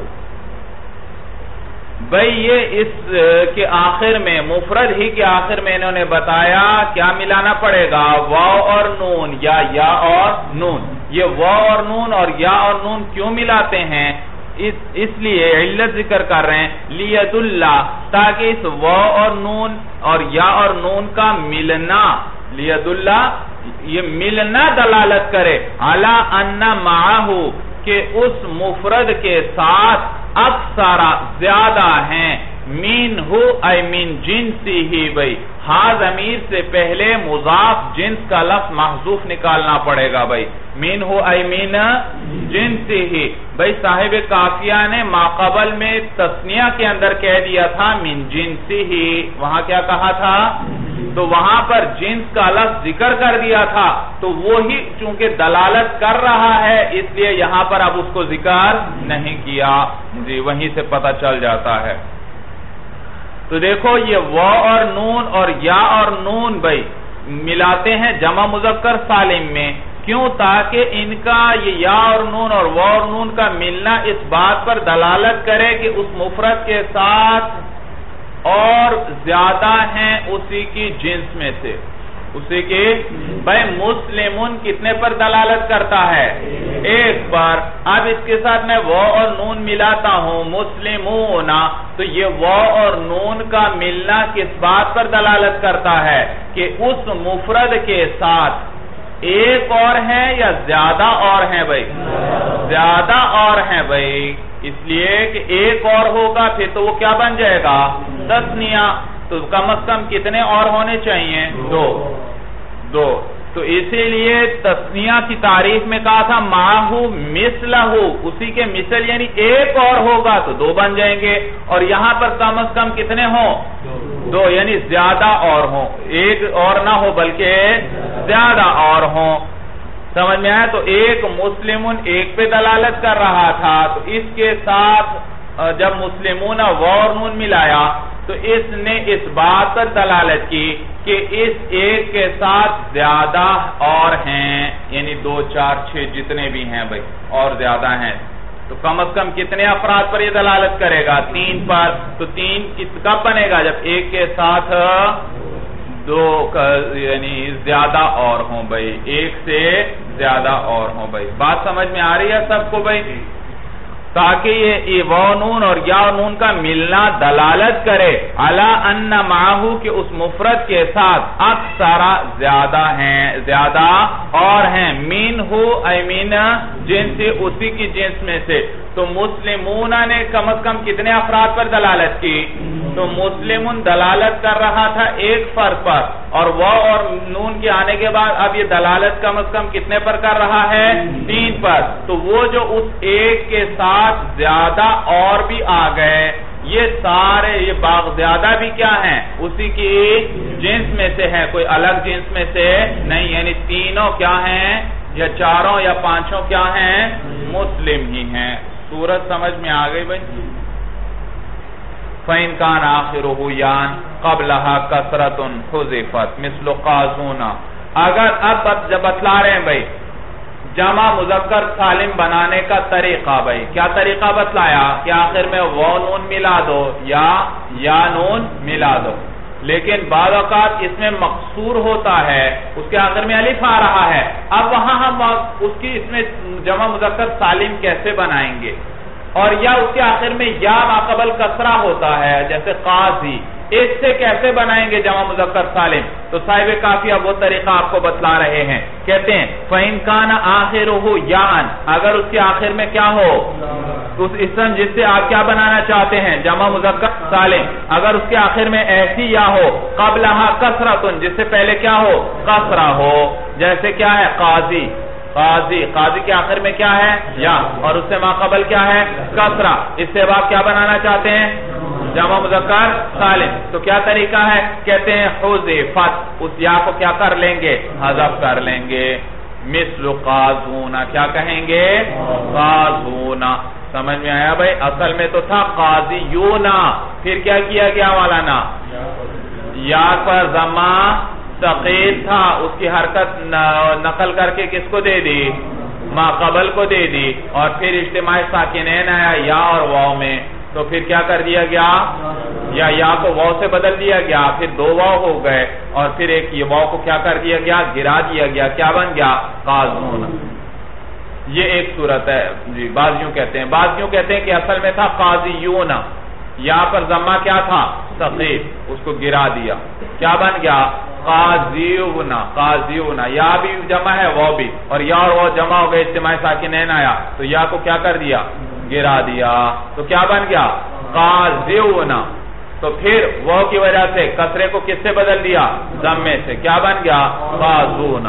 بھئی یہ اس کے آخر میں مفرد ہی کے آخر میں انہوں نے بتایا کیا ملانا پڑے گا؟ واو اور نون یا یا اور نون. یہ واو اور نون اور یا اور نون کیوں ملاتے ہیں؟ اس, اس لیے علت ذکر کر رہے ہیں لیت اللہ تاکہ اس واو اور نون اور یا اور نون کا ملنا لیت اللہ یہ ملنا دلالت کرے علی ان معاہ کہ اس مفرد کے ساتھ اکثر زیادہ ہیں مین ہو اے من جنسی ہی. بھئی ہاں ضمیر سے پہلے مضاف جنس کا لفظ محذوف نکالنا پڑے گا. بھئی مین ہو اے من جنسی ہی. بھئی صاحب کافیہ نے ماقبل میں تثنیہ کے اندر کہہ دیا تھا من جنسی ہی. وہاں کیا کہا تھا؟ تو وہاں پر جنس کا لفظ ذکر کر دیا تھا تو وہی چونکہ دلالت کر رہا ہے اس لیے یہاں پر اب اس کو ذکر نہیں کیا. جی وہیں سے پتہ چل جاتا ہے. تو دیکھو یہ واو اور نون اور یا اور نون بھئی ملاتے ہیں جمع مذکر سالم میں. کیوں؟ تاکہ ان کا یہ یا اور نون اور واو اور نون کا ملنا اس بات پر دلالت کرے کہ اس مفرد کے ساتھ اور زیادہ ہیں اسی کی جنس میں سے. اسی کی بھئی مسلمون کتنے پر دلالت کرتا ہے؟ ایک پر. اب اس کے ساتھ میں واو اور نون ملاتا ہوں مسلمون تو یہ واو اور نون کا ملنا کس بات پر دلالت کرتا ہے کہ اس مفرد کے ساتھ ایک اور ہیں یا زیادہ اور ہیں؟ بھئی زیادہ اور ہیں. بھئی اس لیے کہ ایک اور ہوگا پھر تو وہ کیا بن جائے گا؟ تثنیہ. تو کم از کم کتنے اور ہونے چاہیے؟ دو. دو. تو اسی لیے تثنیہ کی تعریف میں کہا تھا ماہو مثلہ اسی کے مثل یعنی ایک اور ہوگا تو دو بن جائیں گے. اور یہاں پر کم از کم کتنے ہوں؟ دو. یعنی زیادہ اور ہوں. ایک اور نہ ہو بلکہ زیادہ اور ہوں. سمجھ میں آیا؟ تو ایک مسلمون ایک پہ دلالت کر رہا تھا، تو اس کے ساتھ جب مسلمون اور نون ملایا تو اس نے اس بات پر دلالت کی کہ اس ایک کے ساتھ زیادہ اور ہیں، یعنی دو چار چھ جتنے بھی ہیں بھائی اور زیادہ ہیں، تو کم از کم کتنے افراد پر یہ دلالت کرے گا؟ تین پر۔ تو تین کب بنے گا؟ جب ایک کے ساتھ دو یعنی زیادہ اور ہوں بھائی، ایک سے زیادہ اور ہوں بھائی۔ بات سمجھ میں آ رہی ہے سب کو بھائی؟ تاکہ یہ و نون اور یا نون کا ملنا دلالت کرے علی ان معہو کہ اس مفرد کے ساتھ اکثر زیادہ ہیں، زیادہ اور ہیں، من ہو ای من جنس، اسی کی جنس میں سے۔ تو مسلمون نے کم از کم کتنے افراد پر دلالت کی؟ تو مسلمون دلالت کر رہا تھا ایک فرد پر، اور وہ اور نون کے آنے کے بعد اب یہ دلالت کم از کم کتنے پر کر رہا ہے؟ تین پر۔ تو وہ جو اس ایک کے ساتھ زیادہ اور بھی آ گئے، یہ سارے یہ باغ زیادہ بھی کیا ہیں؟ اسی کی جنس میں سے ہیں، کوئی الگ جنس میں سے نہیں، یعنی تینوں کیا ہیں؟ یا چاروں یا پانچوں کیا ہیں؟ مسلم ہی ہیں۔ سورت سمجھ میں آ گئی بھائی؟ فَإِنْ كَانَ آخِرُهُ يَانْ قَبْلَهَا كَسْرَةٌ حُذِفَتْ مِثْلُ قَازُونَ۔ اگر اب جب بتلا رہے ہیں بھائی جمع مذکر سالم بنانے کا طریقہ، بھائی کیا طریقہ بتلایا؟ کہ آخر میں وہ نون ملا دو یا یا نون ملا دو، لیکن بعض اوقات اس میں مقصور ہوتا ہے، اس کے آخر میں الف آ رہا ہے۔ اب وہاں ہم اس کی اس میں جمع مذکر سالم کیسے بنائیں گے؟ اور یا اس کے آخر میں یا ماقبل کسرہ ہوتا ہے جیسے قاضی، اس سے کیسے بنائیں گے جمع مذکر سالم؟ تو صاحب کافی اب وہ طریقہ آپ کو بتلا رہے ہیں، کہتے ہیں فَإِنْ كَانَ آخِرُهُ يَاءً، اگر اس کے آخر میں کیا ہو؟ اس اسم جس سے آپ کیا بنانا چاہتے ہیں؟ جمع مذکر سالم، اگر اس کے آخر میں ایسی یا ہو قبلہا کسرۃ، جس سے پہلے کیا ہو؟ کسرہ ہو، جیسے کیا ہے؟ قاضی، قاضی، قاضی کے آخر میں کیا ہے؟ یا، اور اس سے ماقبل کیا ہے؟ کسرہ، اس سے آپ کیا بنانا چاہتے ہیں؟ جمع مذکر سالم۔ تو کیا طریقہ ہے؟ کہتے ہیں حذفت، اس یا کو کیا کر لیں گے؟ حذف کر لیں گے۔ مثل قازون، کیا کہیں گے؟ قازون۔ سمجھ میں آیا بھائی؟ اصل میں تو تھا قاضیون، پھر کیا کیا گیا مولانا؟ یا پر ضمہ ثقیل تھا، اس کی حرکت نقل کر کے کس کو دے دی؟ ما قبل کو دے دی، اور پھر اجتماع ساکنین آیا یا اور واو میں، تو پھر کیا کر دیا گیا؟ یا یا کو واو سے بدل دیا گیا، پھر دو واو ہو گئے، اور پھر ایک یہ واو کو کیا کر دیا گیا؟ گرا دیا گیا، کیا بن گیا؟ قازون۔ یہ ایک صورت ہے جی، بعض یوں کہتے ہیں، بعض یوں کہتے ہیں کہ اصل میں تھا قاضیون، یا پر ضمہ کیا تھا؟ ثقیل، اس کو گرا دیا، کیا بن گیا؟ قاضیون، قاضیون۔ یا بھی جمع ہے، وہ بھی، اور یا اور وہ جمع ہو گئے، اجتماع ساکنین آیا، تو یا کو کیا کر دیا؟ گرا دیا، تو کیا بن گیا؟ قاضیون۔ تو پھر وہ کی وجہ سے کسرے کو کس سے بدل دیا؟ ضمے سے، کیا بن گیا؟ قازون۔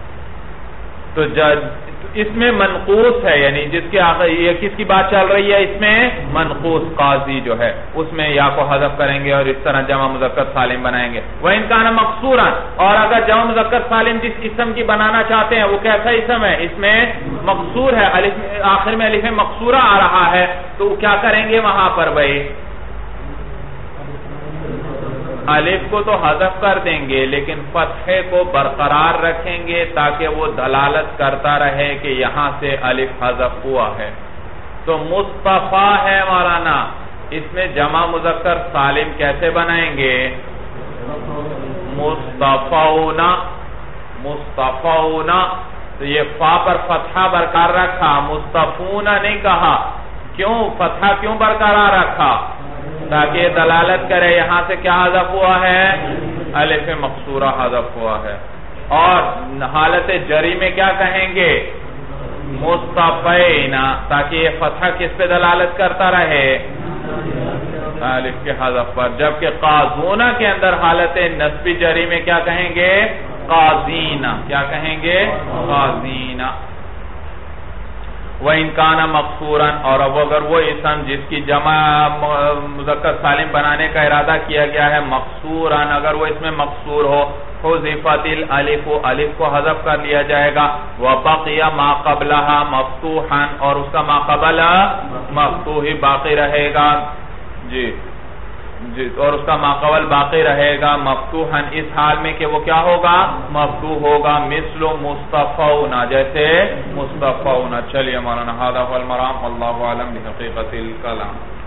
تو اس میں منقوص ہے، یعنی جس کے آخر یہ کس کی بات چل رہی ہے؟ اس میں منقوص قاضی جو ہے، اس میں یا کو حذف کریں گے اور اس طرح جمع مذکر سالم بنائیں گے۔ وَإِنْ كَانَ مَقْصُورًا، اور اگر جمع مذکر سالم جس اسم کی بنانا چاہتے ہیں وہ کیسا اسم ہے؟ اس میں مقصور ہے، آخر میں الف مقصورہ آ رہا ہے، تو کیا کریں گے وہاں پر بھائی؟ الف کو تو حذف کر دیں گے، لیکن فتحے کو برقرار رکھیں گے تاکہ وہ دلالت کرتا رہے کہ یہاں سے الف حذف ہوا ہے۔ تو مصطفیٰ ہے مولانا، اس میں جمع مذکر سالم کیسے بنائیں گے؟ مصطفون، مصطفون۔ تو یہ فا پر فتحہ برقرار رکھا، مصطفون نہیں کہا، کیوں فتحہ کیوں برقرار رکھا؟ تاکہ یہ دلالت کرے یہاں سے کیا حذف ہوا ہے؟ الف مقصورہ حذف ہوا ہے۔ اور حالت جری میں کیا کہیں گے؟ مصطفین، تاکہ یہ فتحہ کس پہ دلالت کرتا رہے؟ الف کے حذف پر۔ جبکہ قازون کے اندر حالت نصبی جری میں کیا کہیں گے؟ قازین، کیا کہیں گے؟ قازین۔ وَإِنْ كَانَ مَقْصُورًا، اور اب اگر وہ اسم جس کی جمع مذکر سالم بنانے کا ارادہ کیا گیا ہے مقصوراً، اگر وہ اس میں مقصور ہو حذفت الالف، الف کو حذف کر لیا جائے گا. وبقي ما قبلها مفتوحا، اور اس کا ما قبل مفتوح ہی باقی رہے گا. جی جی اور اس کا ما قبل باقی رہے گا مفتوحا، اس حال میں کہ وہ کیا ہوگا؟ مفتوح ہوگا. مثل مصطفون، جیسے مصطفون. چلیے مولانا، هذا هو المرام، والله اعلم بحقیقت الکلام.